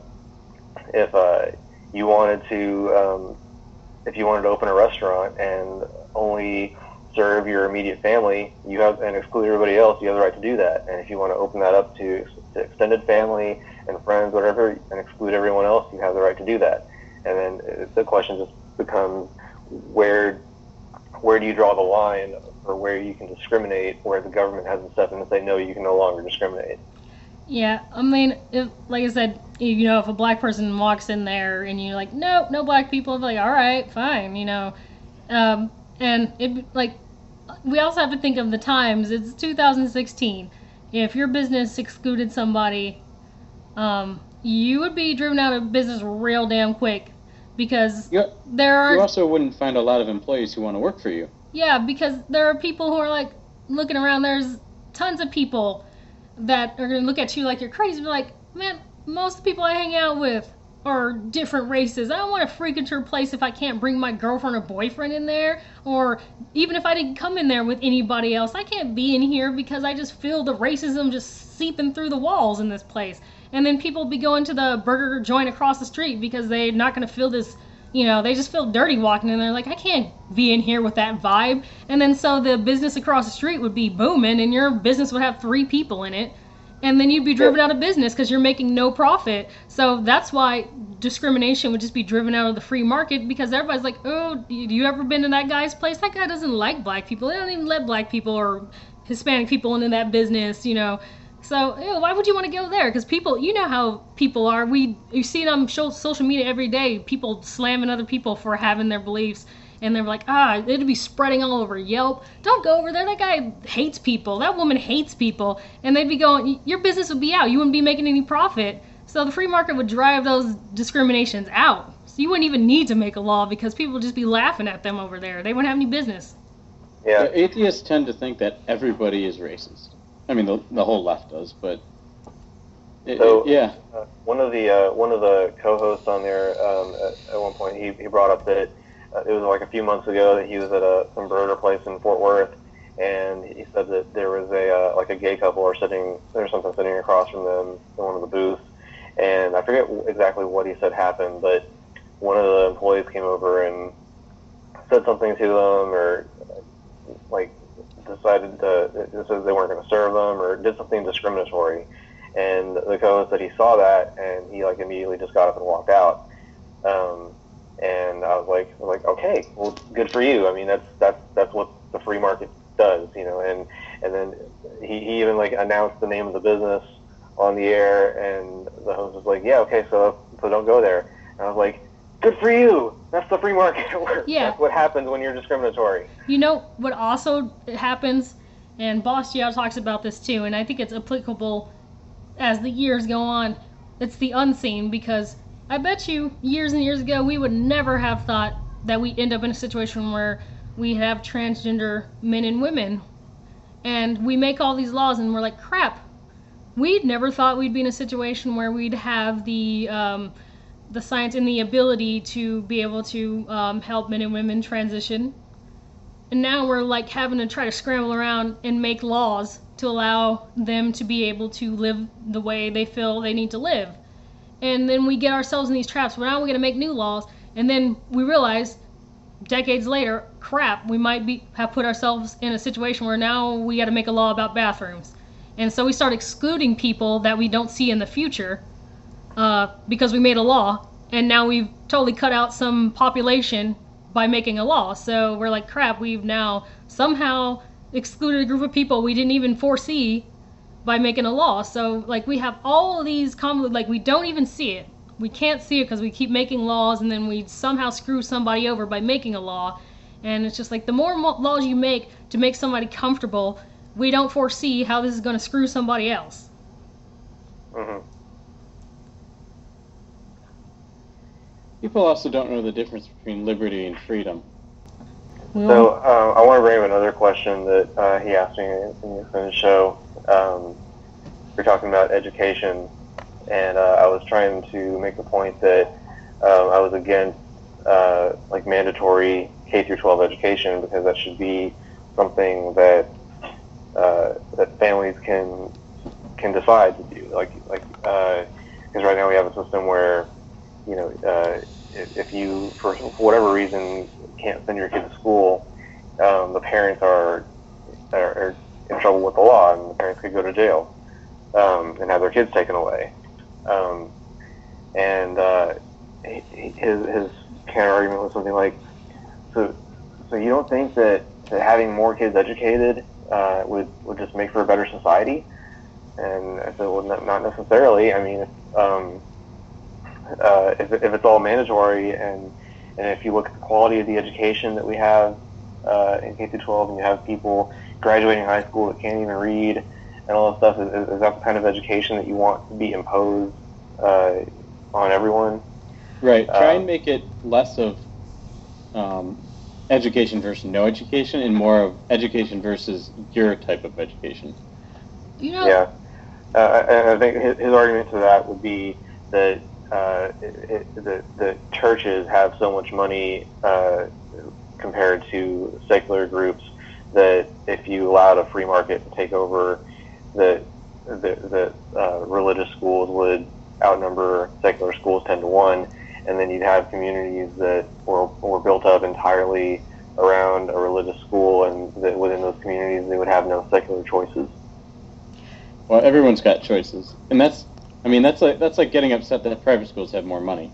if uh, you wanted to um, if you wanted to open a restaurant and only serve your immediate family, you have and exclude everybody else, you have the right to do that. And if you want to open that up to, to extended family and friends, whatever, and exclude everyone else, you have the right to do that. And then the question just becomes, where where do you draw the line, or where you can discriminate, where the government hasn't stepped in and say, no, you can no longer discriminate. Yeah, I mean, if, like I said, you know, if a black person walks in there and you're like, no, no black people, I'm like, all right, fine, you know. Um, and it, like, we also have to think of the times. It's two thousand sixteen. If your business excluded somebody, um, you would be driven out of business real damn quick, because you, there are... You also wouldn't find a lot of employees who want to work for you. Yeah, because there are people who are, like, looking around. There's tons of people that are going to look at you like you're crazy. But like, man, most of the people I hang out with are different races. I don't want to freak into a place if I can't bring my girlfriend or boyfriend in there, or even if I didn't come in there with anybody else. I can't be in here because I just feel the racism just seeping through the walls in this place. And then people be going to the burger joint across the street because they're not going to feel this, you know, they just feel dirty walking in there. Like, I can't be in here with that vibe. And then so the business across the street would be booming, and your business would have three people in it. And then you'd be driven out of business because you're making no profit. So that's why discrimination would just be driven out of the free market, because everybody's like, oh, you ever been to that guy's place? That guy doesn't like black people. They don't even let black people or Hispanic people into that business, you know. So ew, why would you want to go there? Because people, you know how people are. We you see it on social media every day. People slamming other people for having their beliefs. And they're like, ah, it'd be spreading all over Yelp. Don't go over there. That guy hates people. That woman hates people. And they'd be going, your business would be out. You wouldn't be making any profit. So the free market would drive those discriminations out. So you wouldn't even need to make a law, because people would just be laughing at them over there. They wouldn't have any business. Yeah. The atheists tend to think that everybody is racist. I mean, the, the whole left does, but it, so, it, yeah. Uh, one of the uh, one of the co-hosts on there um, at, at one point, he, he brought up that Uh, it was like a few months ago that he was at a some burger place in Fort Worth, and he said that there was a uh, like a gay couple or sitting or something sitting across from them in one of the booths, and I forget exactly what he said happened, but one of the employees came over and said something to them, or like decided to, said they weren't going to serve them, or did something discriminatory, and the co-host said he saw that, and he like immediately just got up and walked out. Um, And I was like, like, okay, well, good for you. I mean, that's that's that's what the the free market does, you know, and and then he, he even like announced the name of the business on the air, and the host was like, yeah, okay, so so don't go there. And I was like, good for you. That's the free market. Yeah. That's what happens when you're discriminatory. You know what also happens, and Boss Gio talks about this too, and I think it's applicable as the years go on. It's the unseen, because I bet you years and years ago we would never have thought that we'd end up in a situation where we have transgender men and women, and we make all these laws and we're like, crap, we'd never thought we'd be in a situation where we'd have the um, the science and the ability to be able to um, help men and women transition. And now we're like having to try to scramble around and make laws to allow them to be able to live the way they feel they need to live. And then we get ourselves in these traps. Well, now we're going to make new laws, and then we realize decades later, crap, we might be have put ourselves in a situation where now we got to make a law about bathrooms. And so we start excluding people that we don't see in the future uh, because we made a law, and now we've totally cut out some population by making a law. So we're like, crap, we've now somehow excluded a group of people we didn't even foresee by making a law. So like we have all of these convoluted, like we don't even see it. We can't see it because we keep making laws, and then we somehow screw somebody over by making a law. And it's just like the more mo- laws you make to make somebody comfortable, we don't foresee how this is going to screw somebody else. Mm-hmm. People also don't know the difference between liberty and freedom. So uh, I want to bring up another question that uh, he asked me in, in the show. Um, we're talking about education, and uh, I was trying to make the point that um, I was against uh, like mandatory K through twelve education, because that should be something that uh, that families can can decide to do. Like like because uh, right now we have a system where, you know, uh, if, if you for whatever reason can't send your kid to school, um, the parents are, are are in trouble with the law, and the parents could go to jail um, and have their kids taken away. Um, and uh, his his counter argument was something like, so so you don't think that, that having more kids educated uh, would would just make for a better society? And I said, well, not, not necessarily. I mean, if, um, uh, if if it's all mandatory, and and if you look at the quality of the education that we have uh, in K through twelve, and you have people graduating high school that can't even read and all that stuff, is, is that the kind of education that you want to be imposed uh, on everyone? Right. Try um, and make it less of um, education versus no education, and more of education versus your type of education. You know, yeah. Uh, and I think his, his argument to that would be that uh, it, it, the, the churches have so much money uh, compared to secular groups that if you allowed a free market to take over, that the, the uh, religious schools would outnumber secular schools ten to one, and then you'd have communities that were, were built up entirely around a religious school, and that within those communities they would have no secular choices. Well, everyone's got choices, and that's, I mean, that's like that's like getting upset that private schools have more money.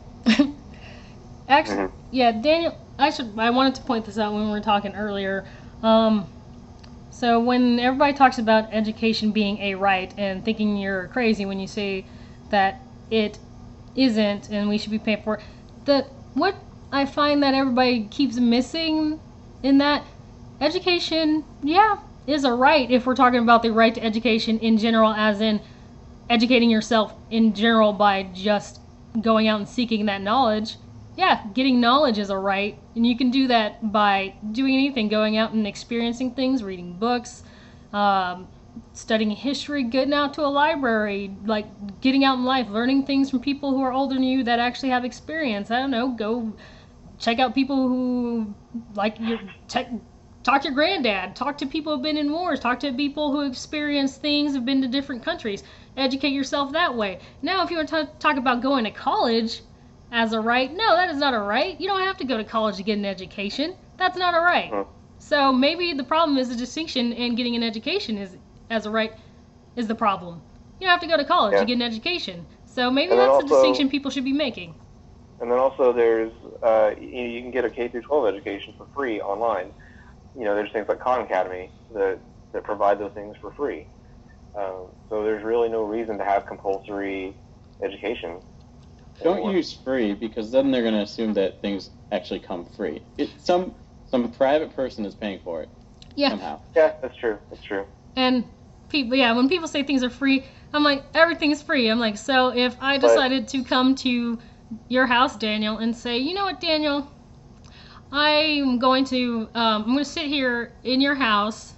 Actually, Mm-hmm. yeah, Daniel, I should. I wanted to point this out when we were talking earlier. Um, so when everybody talks about education being a right, and thinking you're crazy when you say that it isn't, and we should be paying for it, the what I find that everybody keeps missing in that education, yeah, is a right if we're talking about the right to education in general, as in educating yourself in general by just going out and seeking that knowledge. Yeah, getting knowledge is a right, and you can do that by doing anything, going out and experiencing things, reading books, um, studying history, getting out to a library, like getting out in life, learning things from people who are older than you that actually have experience. I don't know, go check out people who, like, your tech, talk to your granddad, talk to people who've been in wars, talk to people who experience things, have been to different countries, educate yourself that way. Now, if you want to talk about going to college as a right, no, that is not a right. You don't have to go to college to get an education. That's not a right. Mm-hmm. So maybe the problem is the distinction in getting an education is as a right is the problem. You don't have to go to college yeah. to get an education. So maybe And then that's the also- distinction people should be making. And then also there's, uh, you, you can get a K through twelve education for free online. you know, there's things like Khan Academy that, that provide those things for free. Um, so there's really no reason to have compulsory education. Don't anymore. use free, because then they're going to assume that things actually come free. It, some some private person is paying for it Yeah. somehow. Yeah, that's true. That's true. And people, yeah, when people say things are free, I'm like, everything's free. I'm like, so if I But- decided to come to your house, Daniel, and say, you know what, Daniel, I'm going to, um, I'm going to sit here in your house,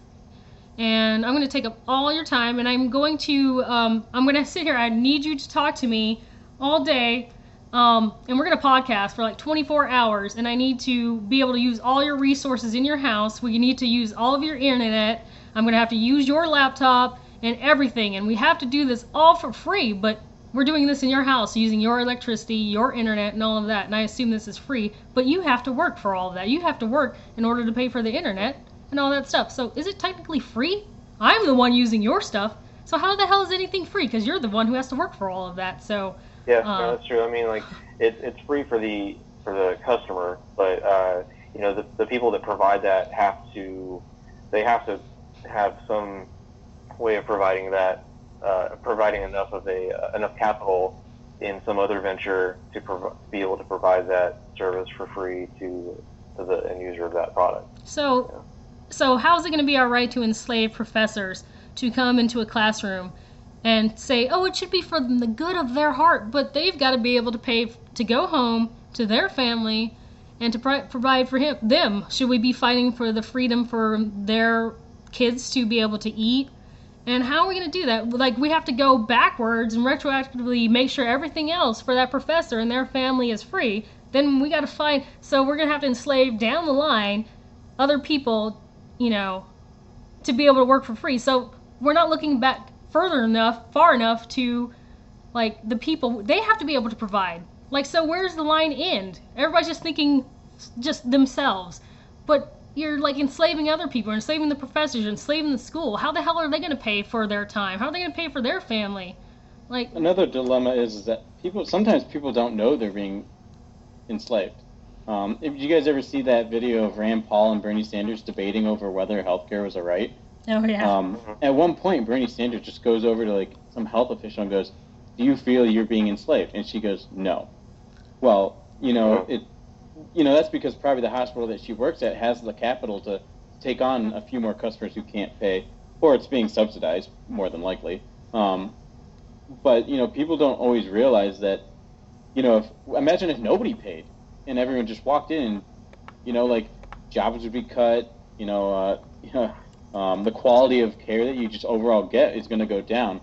and I'm going to take up all your time, and I'm going to, um, I'm going to sit here. I need you to talk to me all day, um, and we're going to podcast for like twenty-four hours, and I need to be able to use all your resources in your house. We need to use all of your internet. I'm going to have to use your laptop and everything, and we have to do this all for free, but we're doing this in your house using your electricity, your internet, and all of that, and I assume this is free, but you have to work for all of that. You have to work in order to pay for the internet and all that stuff. So is it technically free? I'm the one using your stuff, so how the hell is anything free? Because you're the one who has to work for all of that. So Yeah, uh, no, that's true. I mean, like, it, it's free for the for the customer, but uh, you know, the the people that provide that have to they have to have some way of providing that, uh, providing enough of a uh, enough capital in some other venture to prov- be able to provide that service for free to to the end user of that product. So, Yeah. so how is it going to be our right to enslave professors to come into a classroom and say, oh, it should be for the good of their heart, but they've got to be able to pay f- to go home to their family and to pro- provide for him, them? Should we be fighting for the freedom for their kids to be able to eat? And how are we going to do that? Like, we have to go backwards and retroactively make sure everything else for that professor and their family is free. Then we got to find, so we're going to have to enslave down the line other people, you know, to be able to work for free. So we're not looking back further enough, far enough to, like, the people, they have to be able to provide. Like, so where's the line end? Everybody's just thinking just themselves. But you're, like, enslaving other people, enslaving the professors, enslaving the school. How the hell are they going to pay for their time? How are they going to pay for their family? Like, Another dilemma is, is that people sometimes people don't know they're being enslaved. Um, if you guys ever see that video of Rand Paul and Bernie Sanders debating over whether healthcare was a right, oh, yeah. um, at one point Bernie Sanders just goes over to like some health official and goes, "Do you feel you're being enslaved?" And she goes, "No." Well, you know it. You know that's because probably the hospital that she works at has the capital to take on a few more customers who can't pay, or it's being subsidized more than likely. Um, but you know people don't always realize that. You know, if, imagine if nobody paid and everyone just walked in, you know, like jobs would be cut. You know, uh, you know, um, the quality of care that you just overall get is going to go down.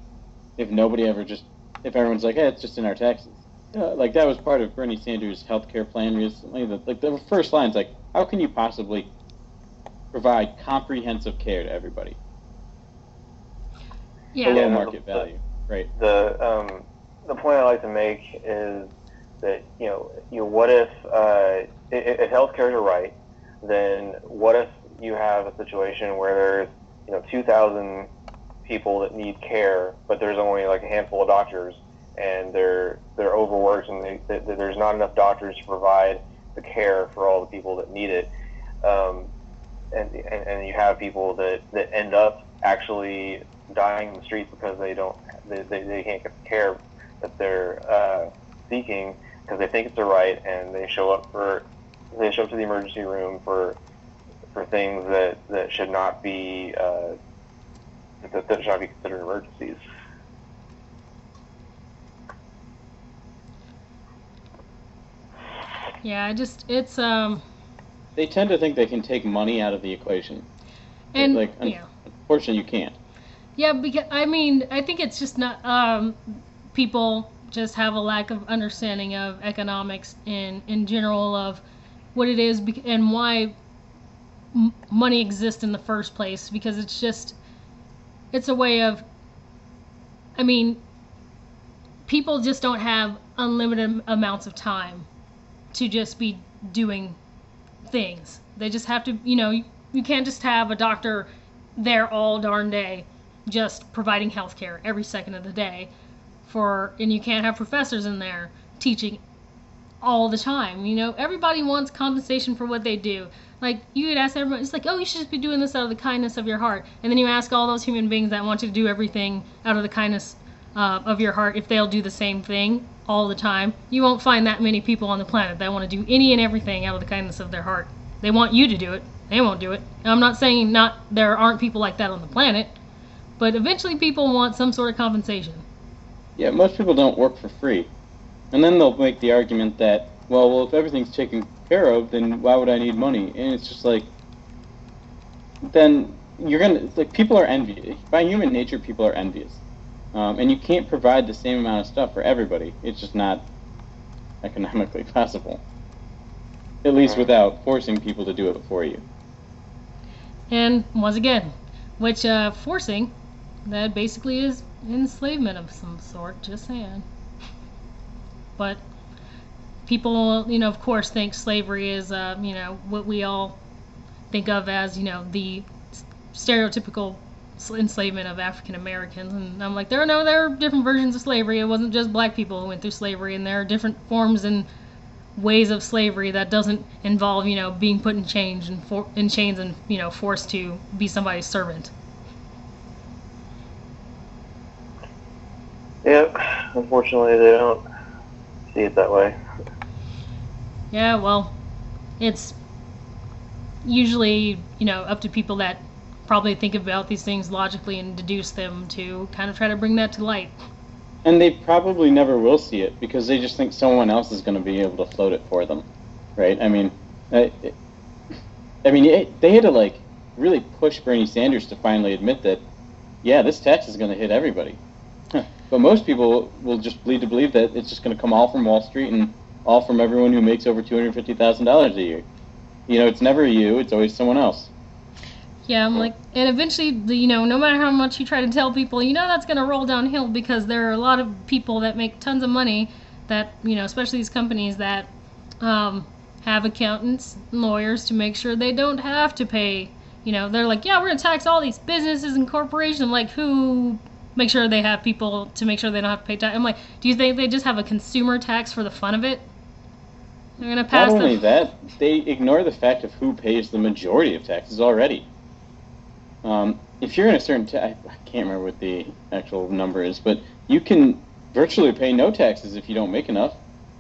If nobody ever just, if everyone's like, hey, it's just in our taxes. Uh, like that was part of Bernie Sanders' healthcare plan recently. That like the first line's like, how can you possibly provide comprehensive care to everybody Yeah. below Yeah, market the- value, right? The um, the point I like to make is that you know you know what if uh, if, if healthcare is a right, then what if you have a situation where there's you know two thousand people that need care, but there's only like a handful of doctors, and they're they're overworked, and they, they, there's not enough doctors to provide the care for all the people that need it, um, and, and and you have people that, that end up actually dying in the streets because they don't they, they, they can't get the care that they're uh, seeking because they think it's the right, and they show up for they show up to the emergency room for for things that, that should not be uh, that, that should not be considered emergencies. Yeah, I just, it's, um, They tend to think they can take money out of the equation. and, like, yeah. unfortunately, you can't. Yeah, because, I mean, I think it's just not, um, people just have a lack of understanding of economics in, in general of what it is bec- and why m- money exists in the first place, because it's just, it's a way of, I mean, people just don't have unlimited amounts of time to just be doing things. They just have to, you know, you, you can't just have a doctor there all darn day just providing health care every second of the day for, and you can't have professors in there teaching all the time. You know, everybody wants compensation for what they do. Like, you would ask everybody, it's like, oh, you should just be doing this out of the kindness of your heart. And then you ask all those human beings that want you to do everything out of the kindness uh, of your heart if they'll do the same thing all the time. You won't find that many people on the planet that want to do any and everything out of the kindness of their heart. They want you to do it. They won't do it. And I'm not saying not there aren't people like that on the planet, but eventually people want some sort of compensation. Yeah, most people don't work for free. And then they'll make the argument that, well, well, if everything's taken care of, then why would I need money? And it's just like, then you're gonna, it's like, people are envious. By human nature, people are envious. Um, and you can't provide the same amount of stuff for everybody. It's just not economically possible. At least without forcing people to do it for you. And once again, which uh, forcing, that basically is enslavement of some sort, just saying. But people, you know, of course, think slavery is, uh, you know, what we all think of as, you know, the stereotypical enslavement of African Americans. And I'm like, there are no, there are different versions of slavery. It wasn't just black people who went through slavery, and there are different forms and ways of slavery that doesn't involve, you know, being put in chains and for, in chains and, you know, forced to be somebody's servant. Yep. Unfortunately, they don't see it that way. Yeah, well, it's usually, you know, up to people that probably think about these things logically and deduce them to kind of try to bring that to light. And they probably never will see it because they just think someone else is going to be able to float it for them, right? I mean, I, I mean, it, they had to like really push Bernie Sanders to finally admit that, yeah, this tax is going to hit everybody. But most people will just lead to believe that it's just going to come all from Wall Street and all from everyone who makes over two hundred fifty thousand dollars a year. You know, it's never you; it's always someone else. Yeah, I'm like, and eventually, you know, no matter how much you try to tell people, you know, that's going to roll downhill because there are a lot of people that make tons of money that, you know, especially these companies that um, have accountants and lawyers to make sure they don't have to pay, you know, they're like, yeah, we're going to tax all these businesses and corporations. I'm like, who make sure they have people to make sure they don't have to pay tax? I'm like, do you think they just have a consumer tax for the fun of it? They're going to pass Not only the... that, they ignore the fact of who pays the majority of taxes already. Um, if you're in a certain, ta- I can't remember what the actual number is, but you can virtually pay no taxes if you don't make enough.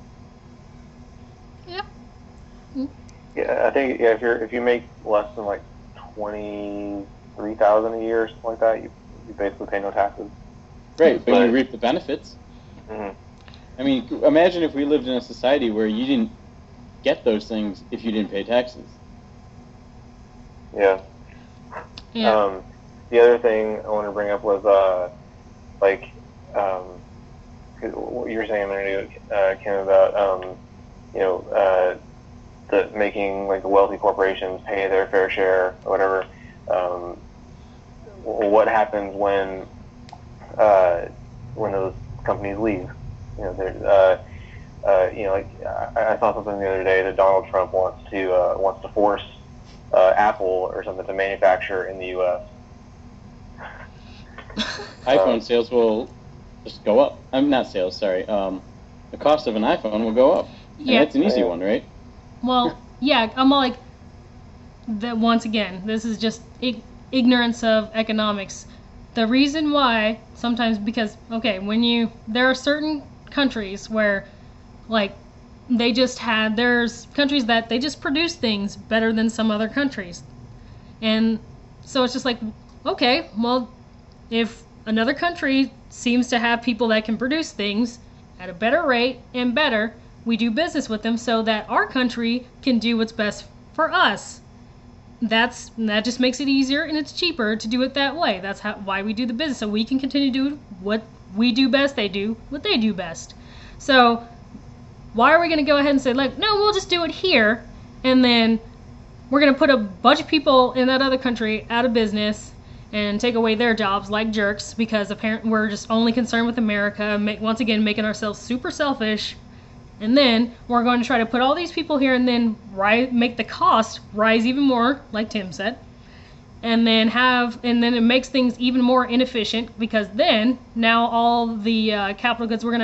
Yeah. Yeah, I think yeah, if you're if you make less than like twenty three thousand a year or something like that, you you basically pay no taxes. Right, but But- you reap the benefits. Mm-hmm. I mean, imagine if we lived in a society where you didn't get those things if you didn't pay taxes. Yeah. Yeah. Um, the other thing I wanted to bring up was uh, like um, 'cause what you were saying there, uh, Kim, about um, you know uh, the making like the wealthy corporations pay their fair share or whatever. Um, what happens when uh, when those companies leave? You know, they're, uh, uh, you know, like I, I saw something the other day that Donald Trump wants to uh, wants to force uh, Apple or something to manufacture in the U S iPhone Um, sales will just go up. I'm not sales, sorry. Um, the cost of an iPhone will go up. And Yeah. that's an easy Yeah. one, right? Well, yeah, I'm all like, that once again, this is just ig- ignorance of economics. The reason why, sometimes because, okay, when you, there are certain countries where, like, they just had, there's countries that they just produce things better than some other countries. And so it's just like, okay, well, if another country seems to have people that can produce things at a better rate and better, we do business with them so that our country can do what's best for us. That's that just makes it easier and it's cheaper to do it that way. That's how why we do the business, so we can continue to do what we do best. They do what they do best. So why are we going to go ahead and say, like, no, we'll just do it here, and then we're going to put a bunch of people in that other country out of business and take away their jobs like jerks because apparently we're just only concerned with America, make, once again making ourselves super selfish. And then we're going to try to put all these people here and then rise, make the cost rise even more, like Tim said. And then have, and then it makes things even more inefficient because then now all the uh, capital goods, we're going to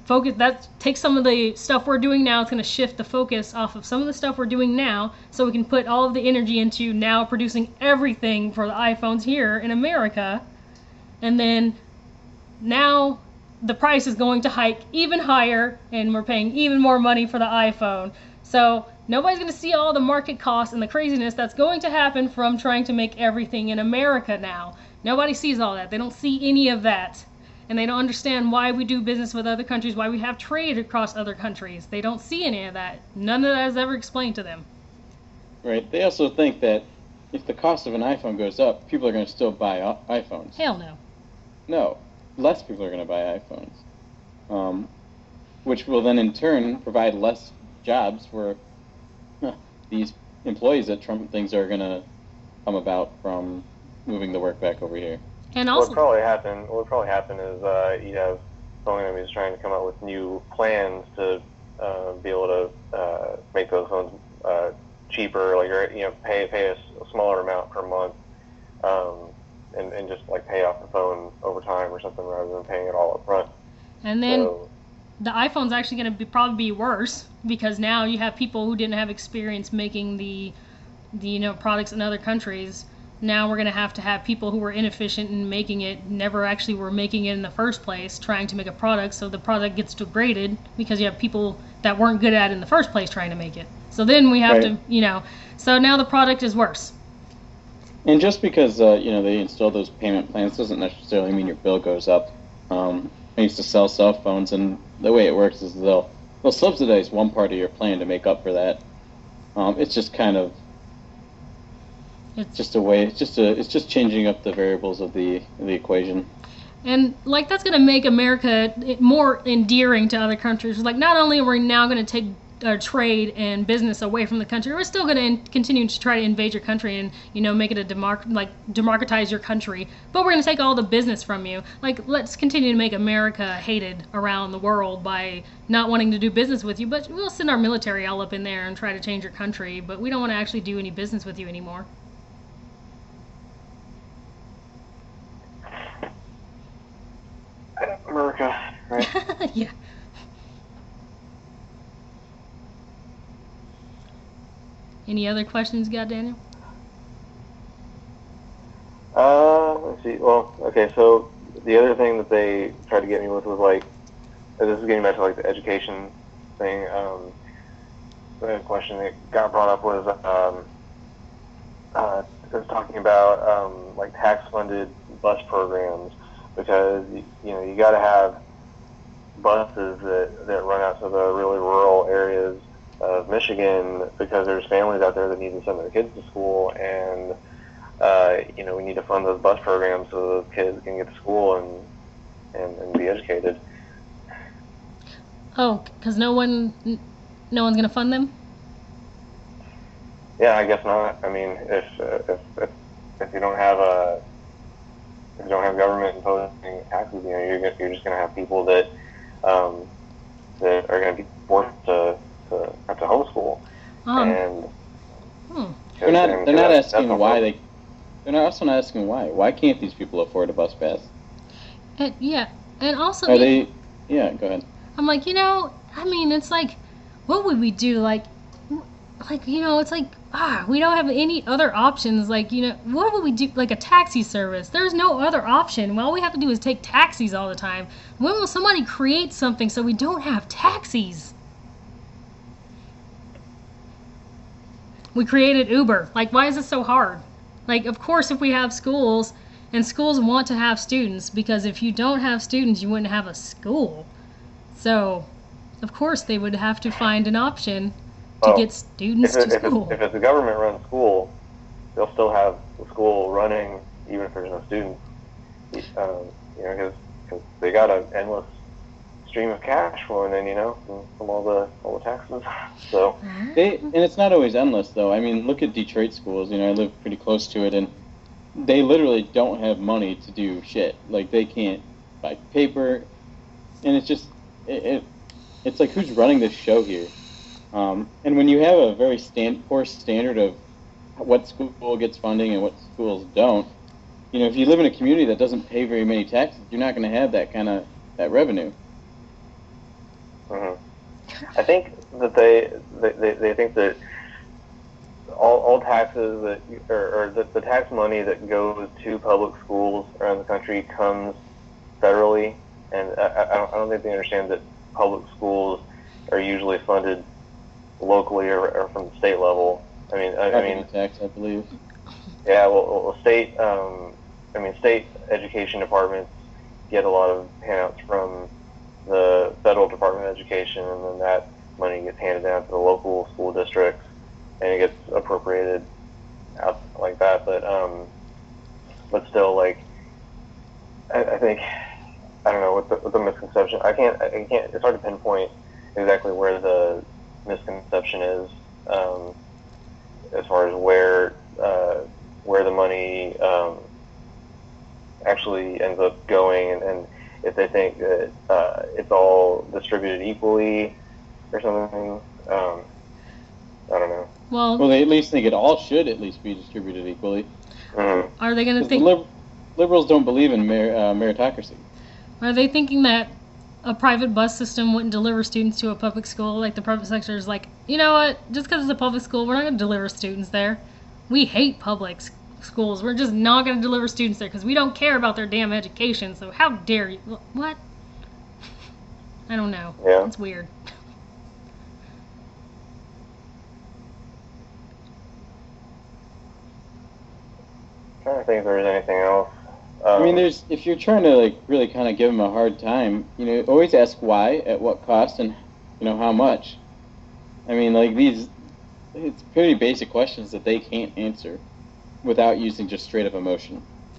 focus that takes some of the stuff we're doing now. It's going to shift the focus off of some of the stuff we're doing now, so we can put all of the energy into now producing everything for the iPhones here in America. And then now the price is going to hike even higher, and we're paying even more money for the iPhone. So nobody's going to see all the market costs and the craziness that's going to happen from trying to make everything in America now. Nobody sees all that. They don't see any of that. And they don't understand why we do business with other countries, why we have trade across other countries. They don't see any of that. None of that is ever explained to them. Right. They also think that if the cost of an iPhone goes up, people are going to still buy iPhones. Hell no. No. Less people are going to buy iPhones. Um, which will then in turn provide less jobs for huh, these employees that Trump thinks are going to come about from moving the work back over here. And also, what would probably happen, what would probably happen is uh, you have phone companies trying to come up with new plans to uh, be able to uh, make those phones uh, cheaper, like, or, you know, pay pay a, a smaller amount per month, um, and, and just like pay off the phone over time or something rather than paying it all up front. And then so, the iPhone's actually going to be probably be worse, because now you have people who didn't have experience making the, the you know products in other countries. Now we're going to have to have people who were inefficient in making it, never actually were making it in the first place, trying to make a product, so the product gets degraded because you have people that weren't good at it in the first place trying to make it. So then we have right. to, you know, so now the product is worse. And just because, uh, you know, they install those payment plans doesn't necessarily mean your bill goes up. Um, I used to sell cell phones, and the way it works is they'll, they'll subsidize one part of your plan to make up for that. Um, it's just kind of It's just a way. It's just a. It's just changing up the variables of the of the equation. And like that's going to make America more endearing to other countries. Like not only are we now going to take uh, trade and business away from the country, we're still going to in- continue to try to invade your country and you know make it a demarc- like democratize your country. But we're going to take all the business from you. Like let's continue to make America hated around the world by not wanting to do business with you. But we'll send our military all up in there and try to change your country. But we don't want to actually do any business with you anymore. America, right? Yeah. Any other questions you got, Daniel? Uh, let's see. Well, okay, so the other thing that they tried to get me with was like, this is getting back to like the education thing. Um, the question that got brought up was, um, uh, it was talking about um, like tax-funded bus programs, because you know you got to have buses that, that run out to the really rural areas of Michigan, because there's families out there that need to send their kids to school, and uh, you know we need to fund those bus programs so those kids can get to school and and, and be educated. Oh, because no one, no one's gonna fund them. Yeah, I guess not. I mean, if uh, if, if if you don't have a if you don't have government imposing taxes, you know, you're you're just going to have people that um, that are going to be forced to, to have to homeschool. Um, and hmm. They're not. and They're not that's- asking that's why not- they. They're not also not asking why. Why can't these people afford a bus pass? And, yeah, and also Are they? Yeah, go ahead. I'm like, you know, I mean, it's like, what would we do? Like, like you know, it's like, ah, we don't have any other options. Like, you know, what would we do? Like a taxi service. There's no other option. All we have to do is take taxis all the time. When will somebody create something so we don't have taxis? We created Uber. Like, why is it so hard? Like, of course, if we have schools, and schools want to have students, because if you don't have students, you wouldn't have a school. So, of course, they would have to find an option to Well, get students if, it, to if, it's, school. if it's a government-run school, they'll still have the school running even if there's no students. Um, you know, because they got an endless stream of cash flowing in, you know, from, from all the all the taxes. So They and it's not always endless though. I mean, look at Detroit schools. You know, I live pretty close to it, and they literally don't have money to do shit. Like they can't buy paper, and it's just it. it it's like who's running this show here? Um, and when you have a very stand, poor standard of what school gets funding and what schools don't, you know, if you live in a community that doesn't pay very many taxes, you're not going to have that kind of that revenue. Mm-hmm. I think that they, they they think that all, all taxes that or, or the, the tax money that goes to public schools around the country comes federally, and I, I, don't, I don't think they understand that public schools are usually funded locally or, or from the state level. I mean, I, I mean, tax, I believe. Yeah, well, well state. Um, I mean, state education departments get a lot of handouts from the federal Department of Education, and then that money gets handed down to the local school districts, and it gets appropriated out like that. But um, but still, like, I, I think I don't know what the, what the misconception. I can't. I can't. It's hard to pinpoint exactly where the misconception is, um, as far as where uh, where the money um, actually ends up going, and, and if they think that uh, it's all distributed equally or something. Um, I don't know. Well, well, they at least think it all should at least be distributed equally. Mm-hmm. Are they going to think... The liber- liberals don't believe in mer- uh, meritocracy. Are they thinking that a private bus system wouldn't deliver students to a public school? Like the private sector is like, you know what, just because it's a public school, we're not going to deliver students there. We hate public schools. We're just not going to deliver students there because we don't care about their damn education. So how dare you? What? I don't know. Yeah. It's weird. I don't think there's anything else. Um, I mean, there's if you're trying to like really kind of give them a hard time, you know, always ask why, at what cost, and you know how much. I mean, like these, it's pretty basic questions that they can't answer without using just straight up emotion.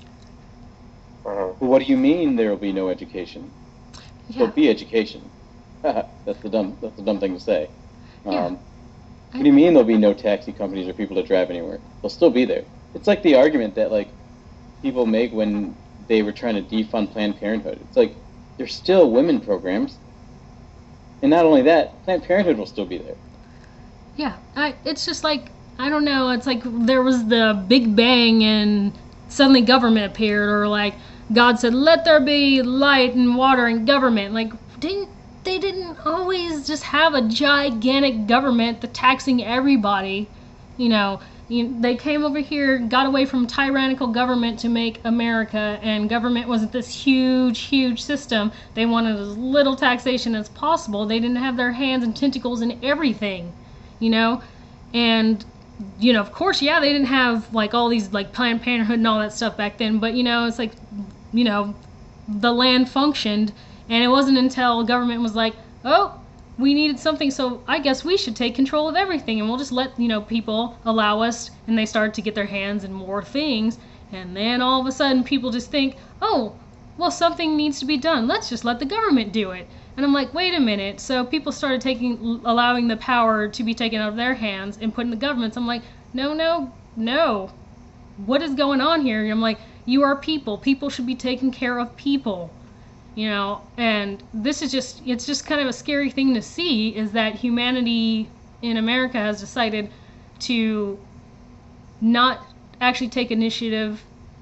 uh-huh. Well, what do you mean there will be no education? Yeah. There'll be education. that's the dumb. That's the dumb thing to say. Um, Yeah. What do you mean there'll be no taxi companies or people to drive anywhere? They'll still be there. It's like the argument that like people make when they were trying to defund Planned Parenthood. It's like there's still women programs, and not only that, Planned Parenthood will still be there. Yeah, I, it's just like, I don't know, it's like there was the Big Bang and suddenly government appeared, or like God said, let there be light and water and government. Like, didn't they didn't always just have a gigantic government that taxing everybody, you know. You, they came over here, got away from tyrannical government to make America, and government wasn't this huge, huge system. They wanted as little taxation as possible. They didn't have their hands and tentacles in everything, you know? And, you know, of course, yeah, they didn't have, like, all these, like, Planned Parenthood and all that stuff back then, but, you know, it's like, you know, the land functioned, and it wasn't until government was like, oh, we needed something, so I guess we should take control of everything, and we'll just let, you know, people allow us, and they started to get their hands in more things, and then all of a sudden people just think, oh, well, something needs to be done, let's just let the government do it. And I'm like, wait a minute, so people started taking, allowing the power to be taken out of their hands and put in the government's. I'm like, no, no, no, what is going on here? And I'm like, you are people, people should be taking care of people. You know, and this is just, it's just kind of a scary thing to see, is that humanity in America has decided to not actually take initiative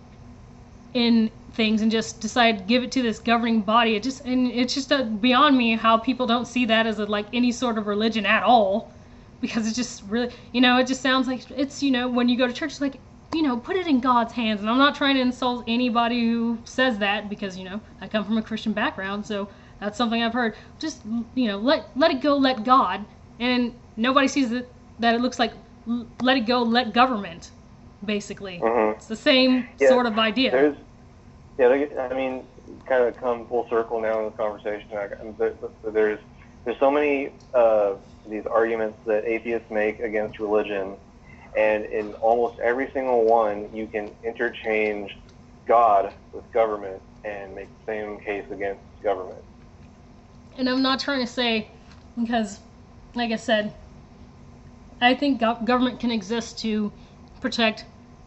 in things and just decide give it to this governing body. It just, and it's just uh, beyond me how people don't see that as a, like any sort of religion at all, because it's just really, you know, it just sounds like it's, you know, when you go to church, it's like, you know, put it in God's hands. And I'm not trying to insult anybody who says that, because, you know, I come from a Christian background, so that's something I've heard. Just, you know, let let it go, let God. And nobody sees it, that it looks like let it go, let government, basically. Mm-hmm. It's the same yeah, sort of idea. There's, yeah, I mean, kind of come full circle now in this conversation. There's, there's so many uh, these arguments that atheists make against religion, and in almost every single one, you can interchange God with government and make the same case against government. And I'm not trying to say, because, like I said, I think go- government can exist to protect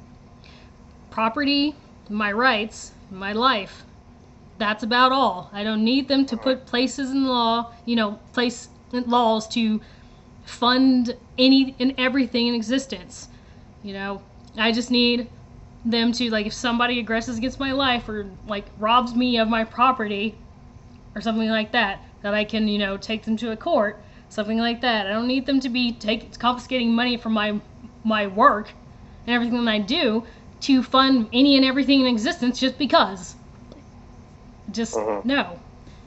property, my rights, my life. That's about all. I don't need them to put places in law, you know, place laws to fund any and everything in existence. You know, I just need them to, like, if somebody aggresses against my life or like robs me of my property or something like that, that I can, you know, take them to a court, something like that. I don't need them to be take, confiscating money from my my work and everything that I do to fund any and everything in existence just because. Just, mm-hmm. no.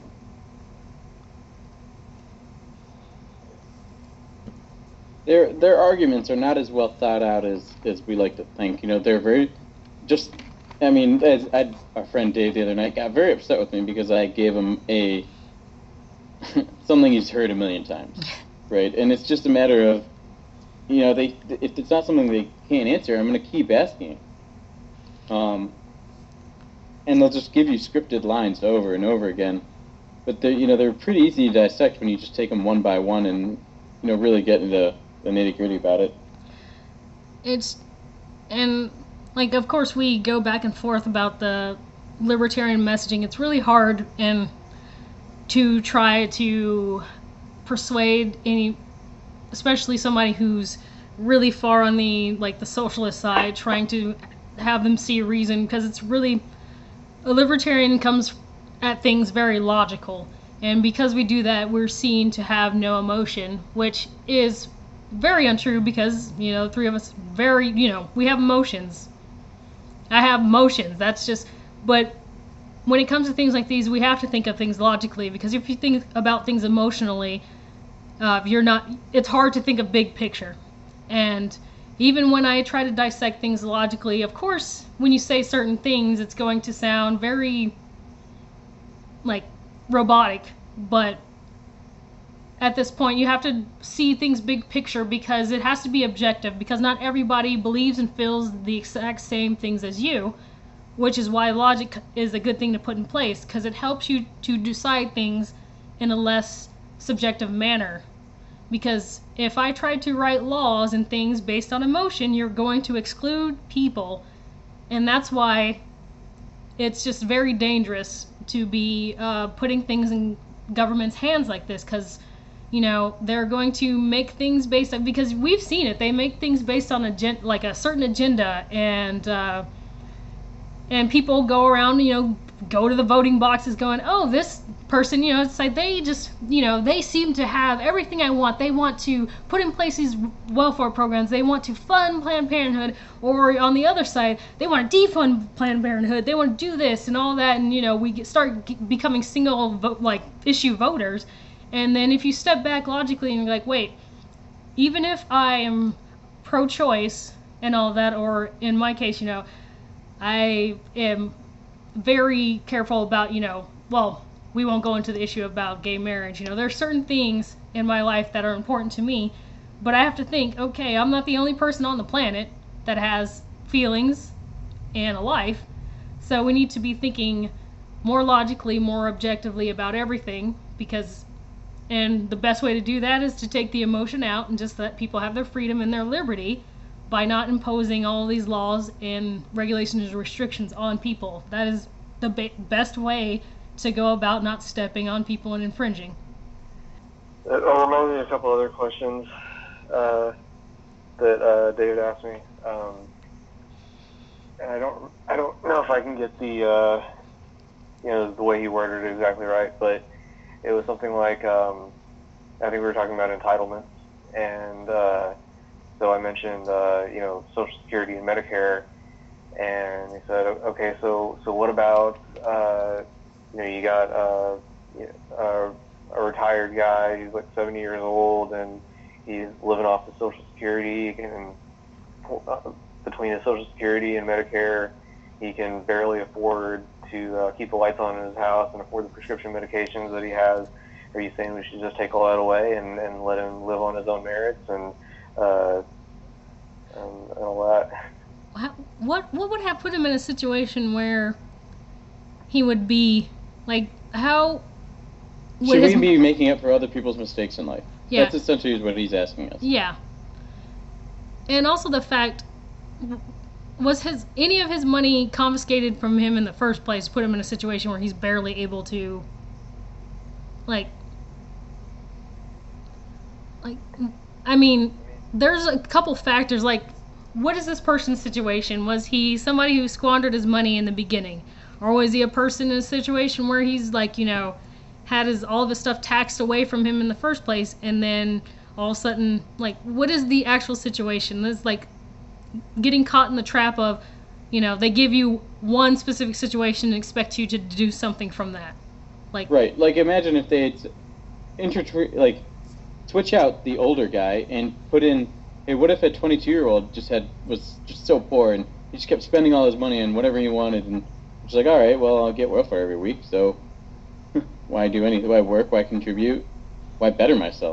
Their their arguments are not as well thought out as, as we like to think. You know, they're very, just, I mean, as I, our friend Dave the other night got very upset with me because I gave him a, something he's heard a million times, right? And it's just a matter of, you know, they if it's not something they can't answer, I'm going to keep asking. Um, and they'll just give you scripted lines over and over again. But they're, you know, they're pretty easy to dissect when you just take them one by one and, you know, really get into the nitty gritty about it. It's, and like, of course, we go back and forth about the libertarian messaging. It's really hard and to try to persuade any, especially somebody who's really far on the like the socialist side, trying to have them see reason, because it's really, a libertarian comes at things very logical, and because we do that, we're seen to have no emotion, which is very untrue, because, you know, three of us very, you know, we have emotions. I have emotions, that's just, but when it comes to things like these, we have to think of things logically, because if you think about things emotionally, uh, you're not, it's hard to think of big picture. And even when I try to dissect things logically, of course, when you say certain things, it's going to sound very, like, robotic, but at this point, you have to see things big picture, because it has to be objective, because not everybody believes and feels the exact same things as you, which is why logic is a good thing to put in place, because it helps you to decide things in a less subjective manner. Because if I try to write laws and things based on emotion, you're going to exclude people, and that's why it's just very dangerous to be uh, putting things in government's hands like this, because, you know, they're going to make things based on, because we've seen it, they make things based on a gen, like a certain agenda, and uh, and people go around, you know, go to the voting boxes going, oh, this person, you know, it's like they just, you know, they seem to have everything I want. They want to put in place these welfare programs. They want to fund Planned Parenthood, or on the other side, they want to defund Planned Parenthood. They want to do this and all that, and, you know, we get, start g- becoming single vote, like issue voters. And then if you step back logically and you're like, wait, even if I am pro-choice and all that, or in my case, you know, I am very careful about, you know, well, we won't go into the issue about gay marriage. You know, there are certain things in my life that are important to me, but I have to think, okay, I'm not the only person on the planet that has feelings and a life, so we need to be thinking more logically, more objectively about everything, because, and the best way to do that is to take the emotion out and just let people have their freedom and their liberty by not imposing all these laws and regulations and restrictions on people. That is the be- best way to go about not stepping on people and infringing. It reminds me of a couple other questions uh, that uh, David asked me, um, and I don't, I don't know if I can get the, uh, you know, the way he worded it exactly right, but it was something like, um, I think we were talking about entitlements, and uh, so I mentioned, uh, you know, Social Security and Medicare, and he said, okay, so so what about, uh, you know, you got uh, a, a retired guy who's like seventy years old, and he's living off the Social Security, and uh, between the Social Security and Medicare, he can barely afford to uh, keep the lights on in his house and afford the prescription medications that he has. Are you saying we should just take all that away and, and let him live on his own merits and uh, and, and all that? What what would have put him in a situation where he would be, like, how would Should his, we be making up for other people's mistakes in life? Yeah. That's essentially what he's asking us. Yeah. And also the fact, was his any of his money confiscated from him in the first place, put him in a situation where he's barely able to, like, like, I mean, there's a couple factors, like, what is this person's situation? Was he somebody who squandered his money in the beginning? Or was he a person in a situation where he's, like, you know, had his all of his stuff taxed away from him in the first place, and then all of a sudden, like, what is the actual situation? This like getting caught in the trap of, you know, they give you one specific situation and expect you to do something from that. Like right, like imagine if they had inter like switch out the older guy and put in, hey, what if a twenty-two year old just had was just so poor and he just kept spending all his money on whatever he wanted, and it's like, all right, well, I'll get welfare every week, so why do anything? Why work? Why contribute? Why better myself?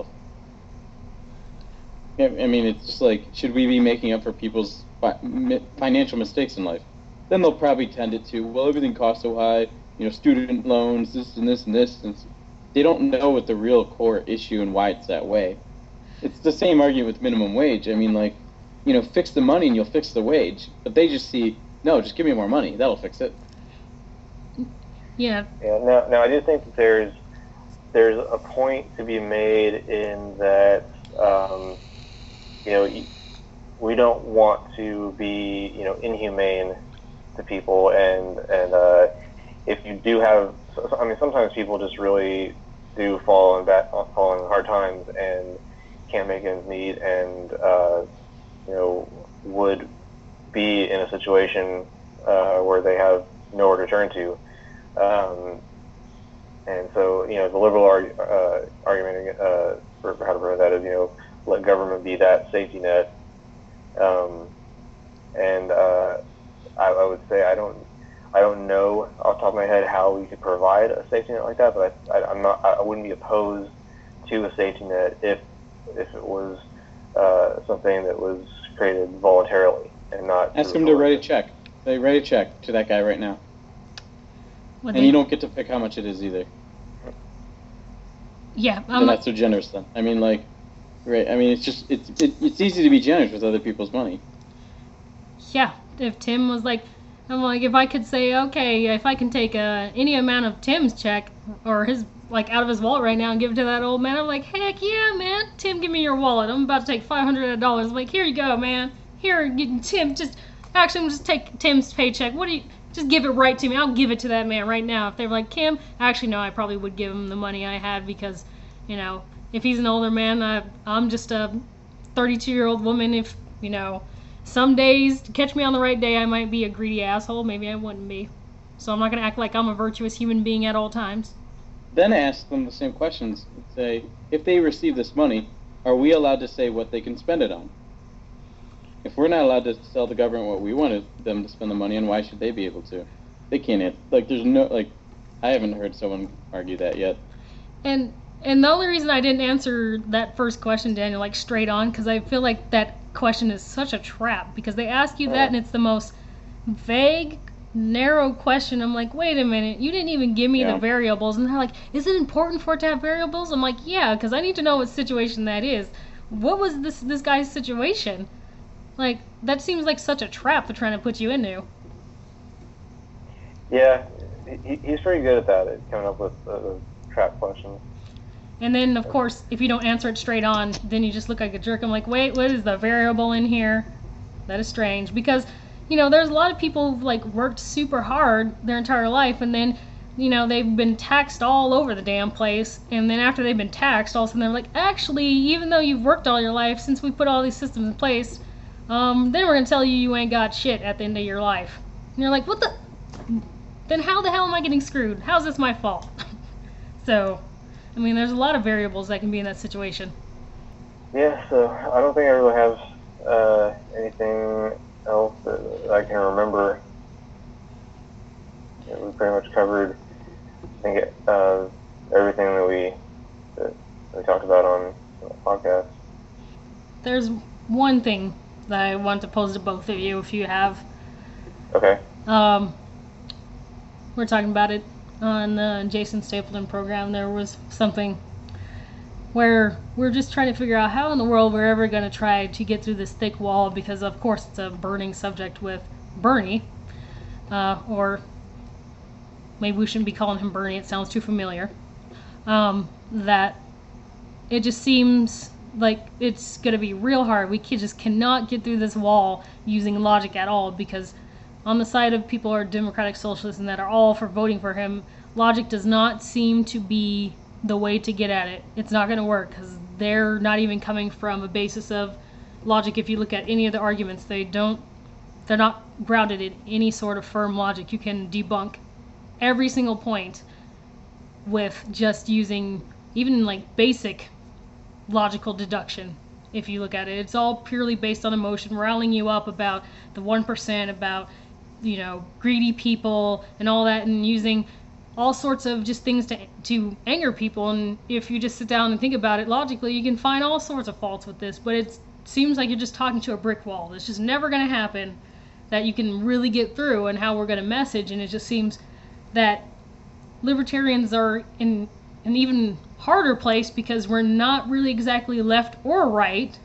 I mean, it's just like, should we be making up for people's fi- financial mistakes in life? Then they'll probably tend it to, well, everything costs so high, you know, student loans, this and this and this, and they don't know what the real core issue and why it's that way. It's the same argument with minimum wage. I mean, like, you know, fix the money and you'll fix the wage, but they just see, no, just give me more money, that'll fix it. Yeah. Yeah. Now, now I do think that there's there's a point to be made in that. Um, You know, we don't want to be, you know, inhumane to people, and and uh, if you do have, I mean, sometimes people just really do fall in bad, fall in hard times and can't make ends meet, and uh, you know, would be in a situation uh, where they have nowhere to turn to, um, and so you know, the liberal arg- uh, argument uh, for how to prevent that is, you know, let government be that safety net. Um, and uh, I, I would say I don't, I don't know off the top of my head how we could provide a safety net like that, but I, I, I'm not, I wouldn't be opposed to a safety net if, if it was uh, something that was created voluntarily and not. Ask them to write a check. They write a check to that guy right now, What and they, you don't get to pick how much it is either. yeah, They're I'm not so generous then. I mean, like. Right. I mean, it's just it's it, it's easy to be generous with other people's money. yeah. If Tim was like, I'm like, if I could say, okay, if I can take uh, any amount of Tim's check or his like out of his wallet right now and give it to that old man, I'm like, heck yeah, man, Tim, give me your wallet. I'm about to take five hundred dollars. I'm like, here you go, man. Here, Tim, just actually, I'm just take Tim's paycheck. What do you? Just give it right to me. I'll give it to that man right now. If they were like, Kim, actually, no, I probably would give him the money I had because, you know. If he's an older man, I, I'm just a thirty-two-year-old woman. If, you know, some days, to catch me on the right day, I might be a greedy asshole. Maybe I wouldn't be. So I'm not going to act like I'm a virtuous human being at all times. Then ask them the same questions. Say, if they receive this money, are we allowed to say what they can spend it on? If we're not allowed to tell the government what we wanted them to spend the money on, why should they be able to? They can't. Like, there's no, like, I haven't heard someone argue that yet. And... And the only reason I didn't answer that first question, Daniel, like straight on, because I feel like that question is such a trap. Because they ask you that, and it's the most vague, narrow question. I'm like, wait a minute, you didn't even give me yeah. the variables. And they're like, is it important for it to have variables? I'm like, yeah, because I need to know what situation that is. What was this this guy's situation? Like, that seems like such a trap they're trying to put you into. Yeah, he, he's pretty good at that, at coming up with uh, trap questions. And then, of course, if you don't answer it straight on, then you just look like a jerk. I'm like, wait, what is the variable in here? That is strange. Because, you know, there's a lot of people who've, like, worked super hard their entire life, and then, you know, they've been taxed all over the damn place. And then after they've been taxed, all of a sudden they're like, actually, even though you've worked all your life, since we put all these systems in place, um, then we're going to tell you you ain't got shit at the end of your life. And you're like, what the? Then how the hell am I getting screwed? How's this my fault? So... I mean, there's a lot of variables that can be in that situation. Yeah, so I don't think I really have uh, anything else that I can remember. Yeah, we pretty much covered, I think, uh, everything that we that we talked about on the podcast. There's one thing that I want to pose to both of you, if you have. Okay. Um, we're talking about it. On the Jason Stapleton program, there was something where we're just trying to figure out how in the world we're ever going to try to get through this thick wall, because of course it's a burning subject with Bernie, uh, or maybe we shouldn't be calling him Bernie, it sounds too familiar, um, that it just seems like it's going to be real hard. We just cannot get through this wall using logic at all, because on the side of people who are democratic socialists and that are all for voting for him, logic does not seem to be the way to get at it. It's not going to work because they're not even coming from a basis of logic. If you look at any of the arguments, they don't, they're not grounded in any sort of firm logic. You can debunk every single point with just using even like basic logical deduction. If you look at it, it's all purely based on emotion, riling you up about the one percent, about, you know, greedy people and all that, and using all sorts of just things to to anger people. And if you just sit down and think about it logically, you can find all sorts of faults with this, but it seems like you're just talking to a brick wall. It's just never going to happen that you can really get through and how we're going to message. And it just seems that libertarians are in an even harder place because we're not really exactly left or right.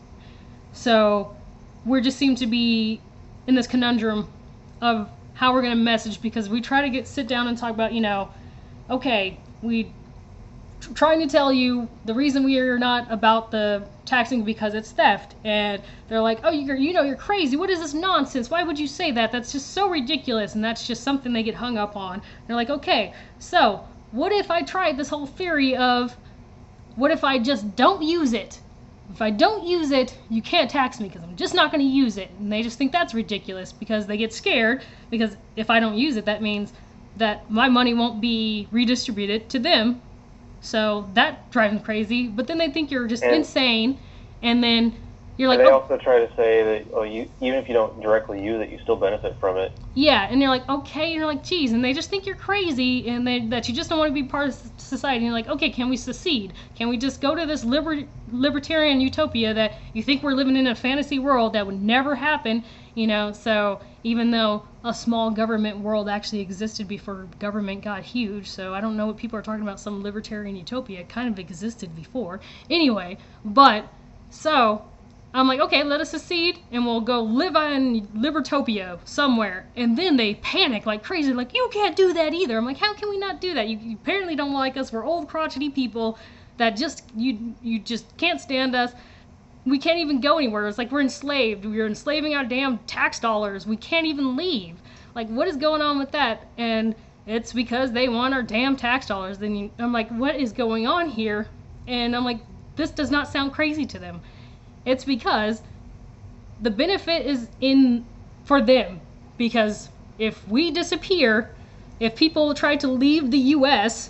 So we just seem to be in this conundrum of how we're going to message, because we try to get sit down and talk about, you know, okay, we tr- trying to tell you the reason we are not about the taxing because it's theft, and they're like, oh, you're, you know, you're crazy. What is this nonsense? Why would you say that? That's just so ridiculous, and that's just something they get hung up on. They're like, okay, so what if I tried this whole theory of, what if I just don't use it? If I don't use it, you can't tax me because I'm just not going to use it. And they just think that's ridiculous because they get scared, because if I don't use it, that means that my money won't be redistributed to them. So that drives them crazy. But then they think you're just and, insane, and then you're like, and they oh. also try to say that, oh, you even if you don't directly use it, you still benefit from it. Yeah, and you're like, okay, and you're like, geez, and they just think you're crazy, and they, that you just don't want to be part of society. And you're like, okay, can we secede? Can we just go to this liber- libertarian utopia that you think we're living in a fantasy world that would never happen, you know? So even though a small government world actually existed before government got huge, so I don't know what people are talking about, some libertarian utopia. It kind of existed before. Anyway, but, so I'm like, okay, let us secede, and we'll go live on Libertopia somewhere. And then they panic like crazy, like, you can't do that either. I'm like, how can we not do that? You, you apparently don't like us. We're old, crotchety people that just, you you just can't stand us. We can't even go anywhere. It's like we're enslaved. We're enslaving our damn tax dollars. We can't even leave. Like, what is going on with that? And it's because they want our damn tax dollars. Then you, I'm like, what is going on here? And I'm like, this does not sound crazy to them. It's because the benefit is in for them. Because if we disappear, if people try to leave the U S,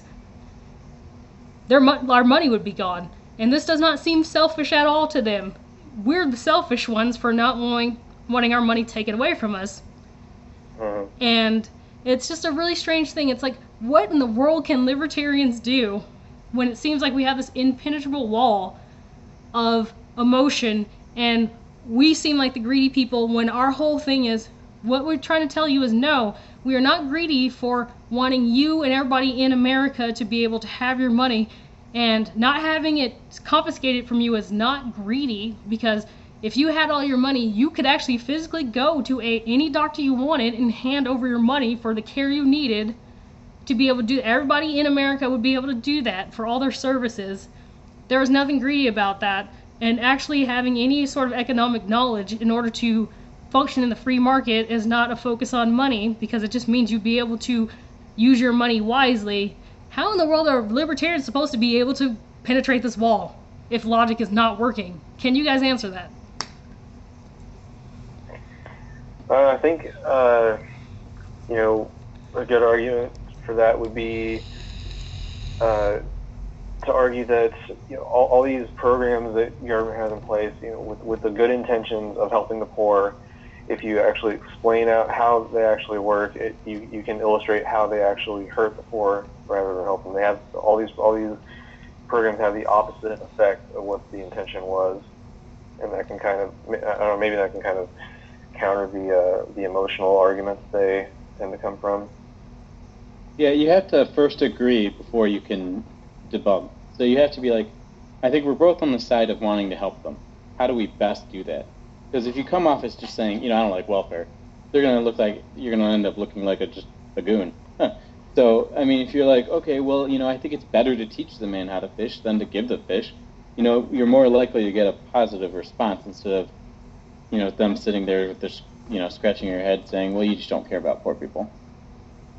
their mo- our money would be gone. And this does not seem selfish at all to them. We're the selfish ones for not wanting, wanting our money taken away from us. Mm-hmm. And it's just a really strange thing. It's like, what in the world can libertarians do when it seems like we have this impenetrable wall of emotion, and we seem like the greedy people when our whole thing is, what we're trying to tell you is, no, we are not greedy for wanting you and everybody in America to be able to have your money, and not having it confiscated from you is not greedy, because if you had all your money, you could actually physically go to a any doctor you wanted and hand over your money for the care you needed to be able to do. Everybody in America would be able to do that for all their services. There is nothing greedy about that. And actually having any sort of economic knowledge in order to function in the free market is not a focus on money, because it just means you'd be able to use your money wisely. How in the world are libertarians supposed to be able to penetrate this wall if logic is not working? Can you guys answer that? Uh, I think, uh, you know, a good argument for that would be uh, to argue that, you know, all, all these programs that government has in place, you know, with, with the good intentions of helping the poor, if you actually explain out how they actually work, it, you, you can illustrate how they actually hurt the poor rather than help them. They have all these all these programs have the opposite effect of what the intention was, and that can kind of, I don't know, maybe that can kind of counter the uh, the emotional arguments they tend to come from. Yeah, you have to first agree before you can debunk. So you have to be like, I think we're both on the side of wanting to help them. How do we best do that? Because if you come off as just saying, you know, I don't like welfare, they're going to look like, you're going to end up looking like a just a goon. Huh. So, I mean, if you're like, okay, well, you know, I think it's better to teach the man how to fish than to give the fish, you know, you're more likely to get a positive response instead of, you know, them sitting there with this, you know, scratching your head saying, well, you just don't care about poor people.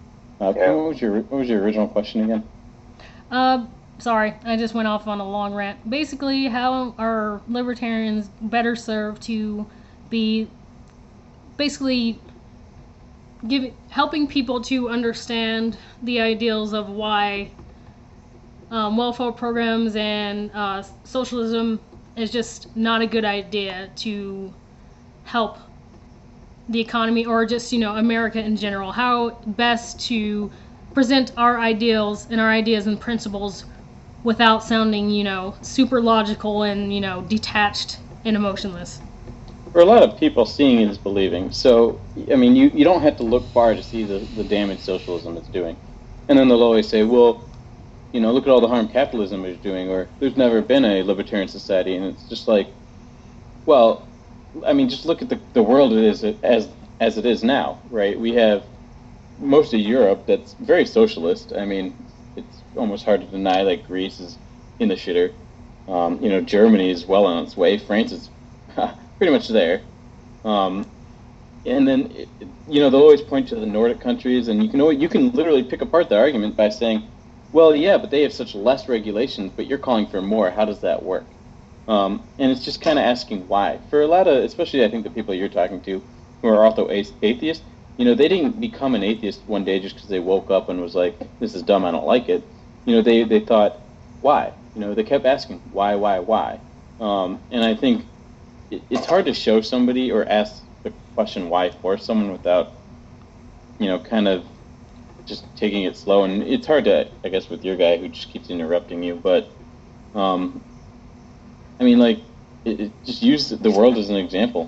Uh, Yeah. What was your What was your original question again? Uh, sorry, I just went off on a long rant. Basically, how are libertarians better served to be basically giving helping people to understand the ideals of why um, welfare programs and uh, socialism is just not a good idea to help the economy or just, you know, America in general. How best to present our ideals and our ideas and principles without sounding, you know, super logical and, you know, detached and emotionless. For a lot of people, seeing is believing. So, I mean, you, you don't have to look far to see the, the damage socialism is doing. And then they'll always say, well, you know, look at all the harm capitalism is doing, or there's never been a libertarian society. And it's just like, well, I mean, just look at the, the world it is as as it is now, right? We have most of Europe that's very socialist. I mean, it's almost hard to deny that Greece is in the shitter. Um, you know, Germany is well on its way. France is pretty much there. Um, and then, it, you know, they'll always point to the Nordic countries, and you can always, you can literally pick apart the argument by saying, well, yeah, but they have such less regulations, but you're calling for more. How does that work? Um, and it's just kind of asking why. For a lot of, especially I think the people you're talking to, who are also atheists, you know, they didn't become an atheist one day just because they woke up and was like, this is dumb, I don't like it. You know, they, they thought, why? You know, they kept asking, why, why, why? Um, and I think it, it's hard to show somebody or ask the question why for someone without, you know, kind of just taking it slow. And it's hard to, I guess, with your guy who just keeps interrupting you, but, um, I mean, like, it, it just use the world as an example.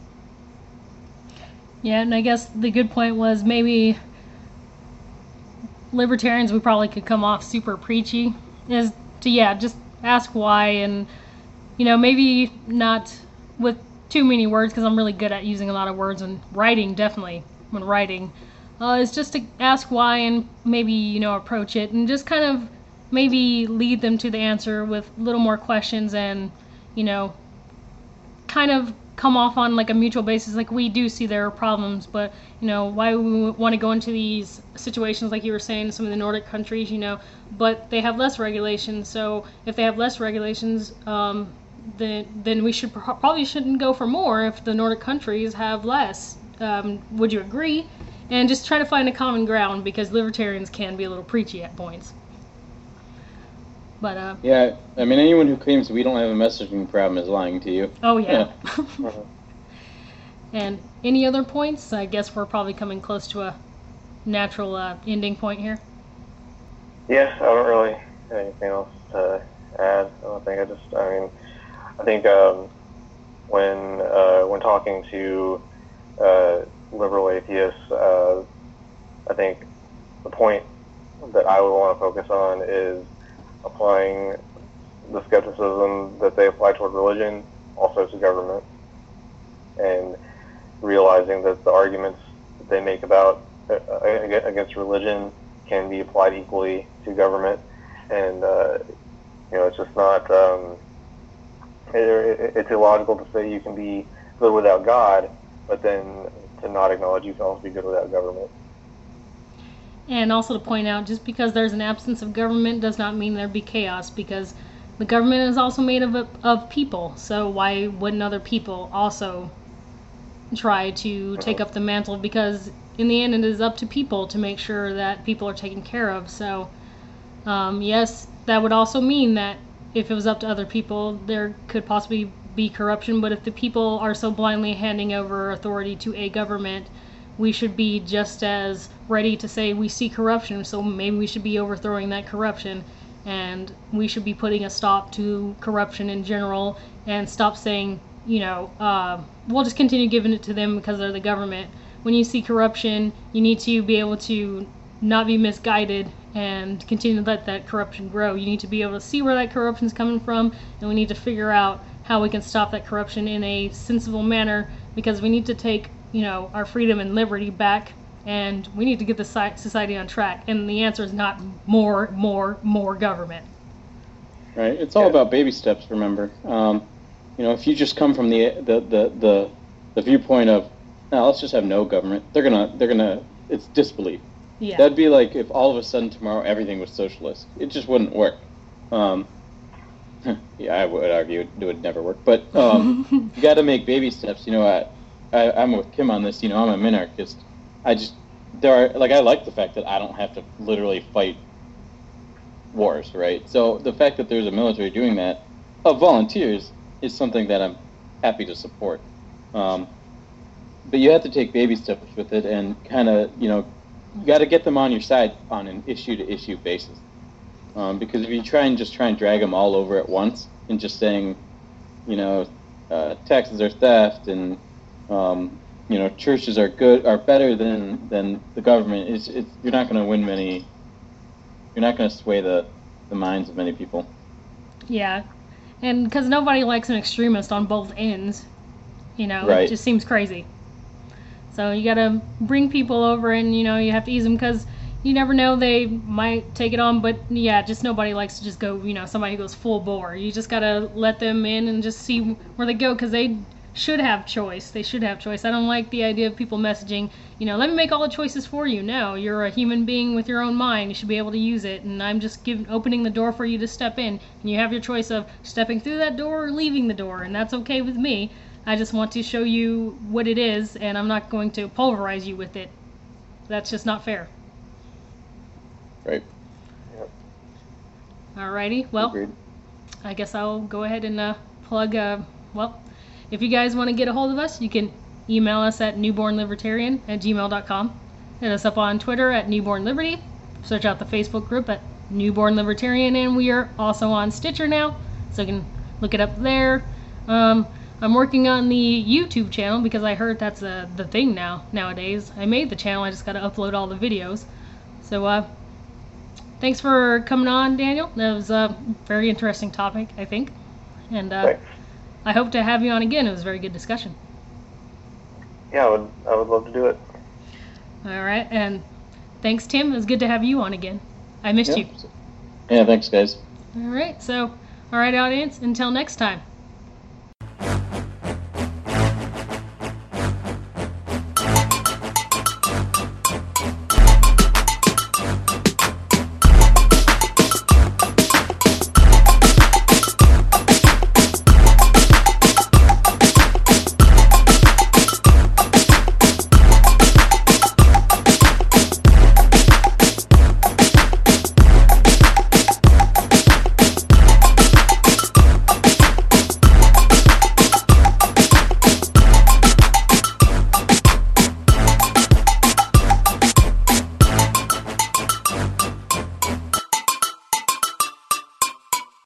Yeah, and I guess the good point was maybe libertarians, we probably could come off super preachy, is to, yeah, just ask why, and, you know, maybe not with too many words, because I'm really good at using a lot of words and writing, definitely, when writing, uh, is just to ask why and maybe, you know, approach it, and just kind of maybe lead them to the answer with a little more questions and, you know, kind of come off on like a mutual basis. Like, we do see there are problems, but, you know, why we want to go into these situations, like you were saying, some of the Nordic countries, you know, but they have less regulations. So if they have less regulations, um, then then we should probably shouldn't go for more if the Nordic countries have less. Um, would you agree? And just try to find a common ground, because libertarians can be a little preachy at points. But uh, yeah, I mean, anyone who claims we don't have a messaging problem is lying to you. Oh yeah. yeah. And any other points? I guess we're probably coming close to a natural uh, ending point here. Yeah, I don't really have anything else to add. I don't think I just. I mean, I think um, when uh, when talking to uh, liberal atheists, uh, I think the point that I would want to focus on is applying the skepticism that they apply toward religion also to government, and realizing that the arguments that they make about uh, against religion can be applied equally to government. And uh, you know, it's just not um, it, it's illogical to say you can be good without God, but then to not acknowledge you can also be good without government. And also to point out, just because there's an absence of government does not mean there'd be chaos, because the government is also made of of people. So why wouldn't other people also try to take up the mantle? Because in the end, it is up to people to make sure that people are taken care of. So um, yes, that would also mean that if it was up to other people, there could possibly be corruption. But if the people are so blindly handing over authority to a government, we should be just as ready to say we see corruption, so maybe we should be overthrowing that corruption, and we should be putting a stop to corruption in general, and stop saying, you know, uh, we'll just continue giving it to them because they're the government. When you see corruption, you need to be able to not be misguided and continue to let that corruption grow. You need to be able to see where that corruption is coming from, and we need to figure out how we can stop that corruption in a sensible manner, because we need to take, you know, our freedom and liberty back, and we need to get the society on track. And the answer is not more, more, more government. Right. It's all yeah. about baby steps. Remember, um, you know, if you just come from the the the the, the viewpoint of, no, let's just have no government, they're gonna they're gonna it's disbelief. Yeah. That'd be like if all of a sudden tomorrow everything was socialist. It just wouldn't work. Um, yeah, I would argue it would never work. But um, you got to make baby steps. You know, I, I, I'm with Kim on this. You know, I'm a minarchist. I just there are like I like the fact that I don't have to literally fight wars, right? So the fact that there's a military doing that of volunteers is something that I'm happy to support. Um, but you have to take baby steps with it and kind of, you know, you got to get them on your side on an issue-to-issue basis. Um, because if you try and just try and drag them all over at once and just saying, you know, uh, taxes are theft and, um, you know, churches are good, are better than, than the government, it's, it's, you're not going to win many, you're not going to sway the, the minds of many people. Yeah. And because nobody likes an extremist on both ends, you know, right. It just seems crazy. So you got to bring people over and, you know, you have to ease them because you never know, they might take it on. But, yeah, just nobody likes to just go, you know, somebody who goes full bore. You just got to let them in and just see where they go because they should have choice. They should have choice. I don't like the idea of people messaging, you know, let me make all the choices for you. No, you're a human being with your own mind. You should be able to use it. And I'm just giving, opening the door for you to step in. And you have your choice of stepping through that door or leaving the door. And that's okay with me. I just want to show you what it is, and I'm not going to pulverize you with it. That's just not fair. Right. Yep. Alrighty, well, Agreed. I guess I'll go ahead and uh, plug, uh, well, if you guys want to get a hold of us, you can email us at newbornlibertarian at gmail dot com. Hit us up on Twitter at newbornliberty. Search out the Facebook group at Newborn Libertarian, and we are also on Stitcher now, so you can look it up there. Um, I'm working on the YouTube channel because I heard that's uh, the thing now nowadays. I made the channel, I just got to upload all the videos. So, uh, thanks for coming on, Daniel. That was a very interesting topic, I think. And uh, I hope to have you on again. It was a very good discussion. Yeah, I would, I would love to do it. All right, and thanks, Tim. It was good to have you on again. I missed yeah. you. Yeah, thanks, guys. All right, so, all right, audience, until next time.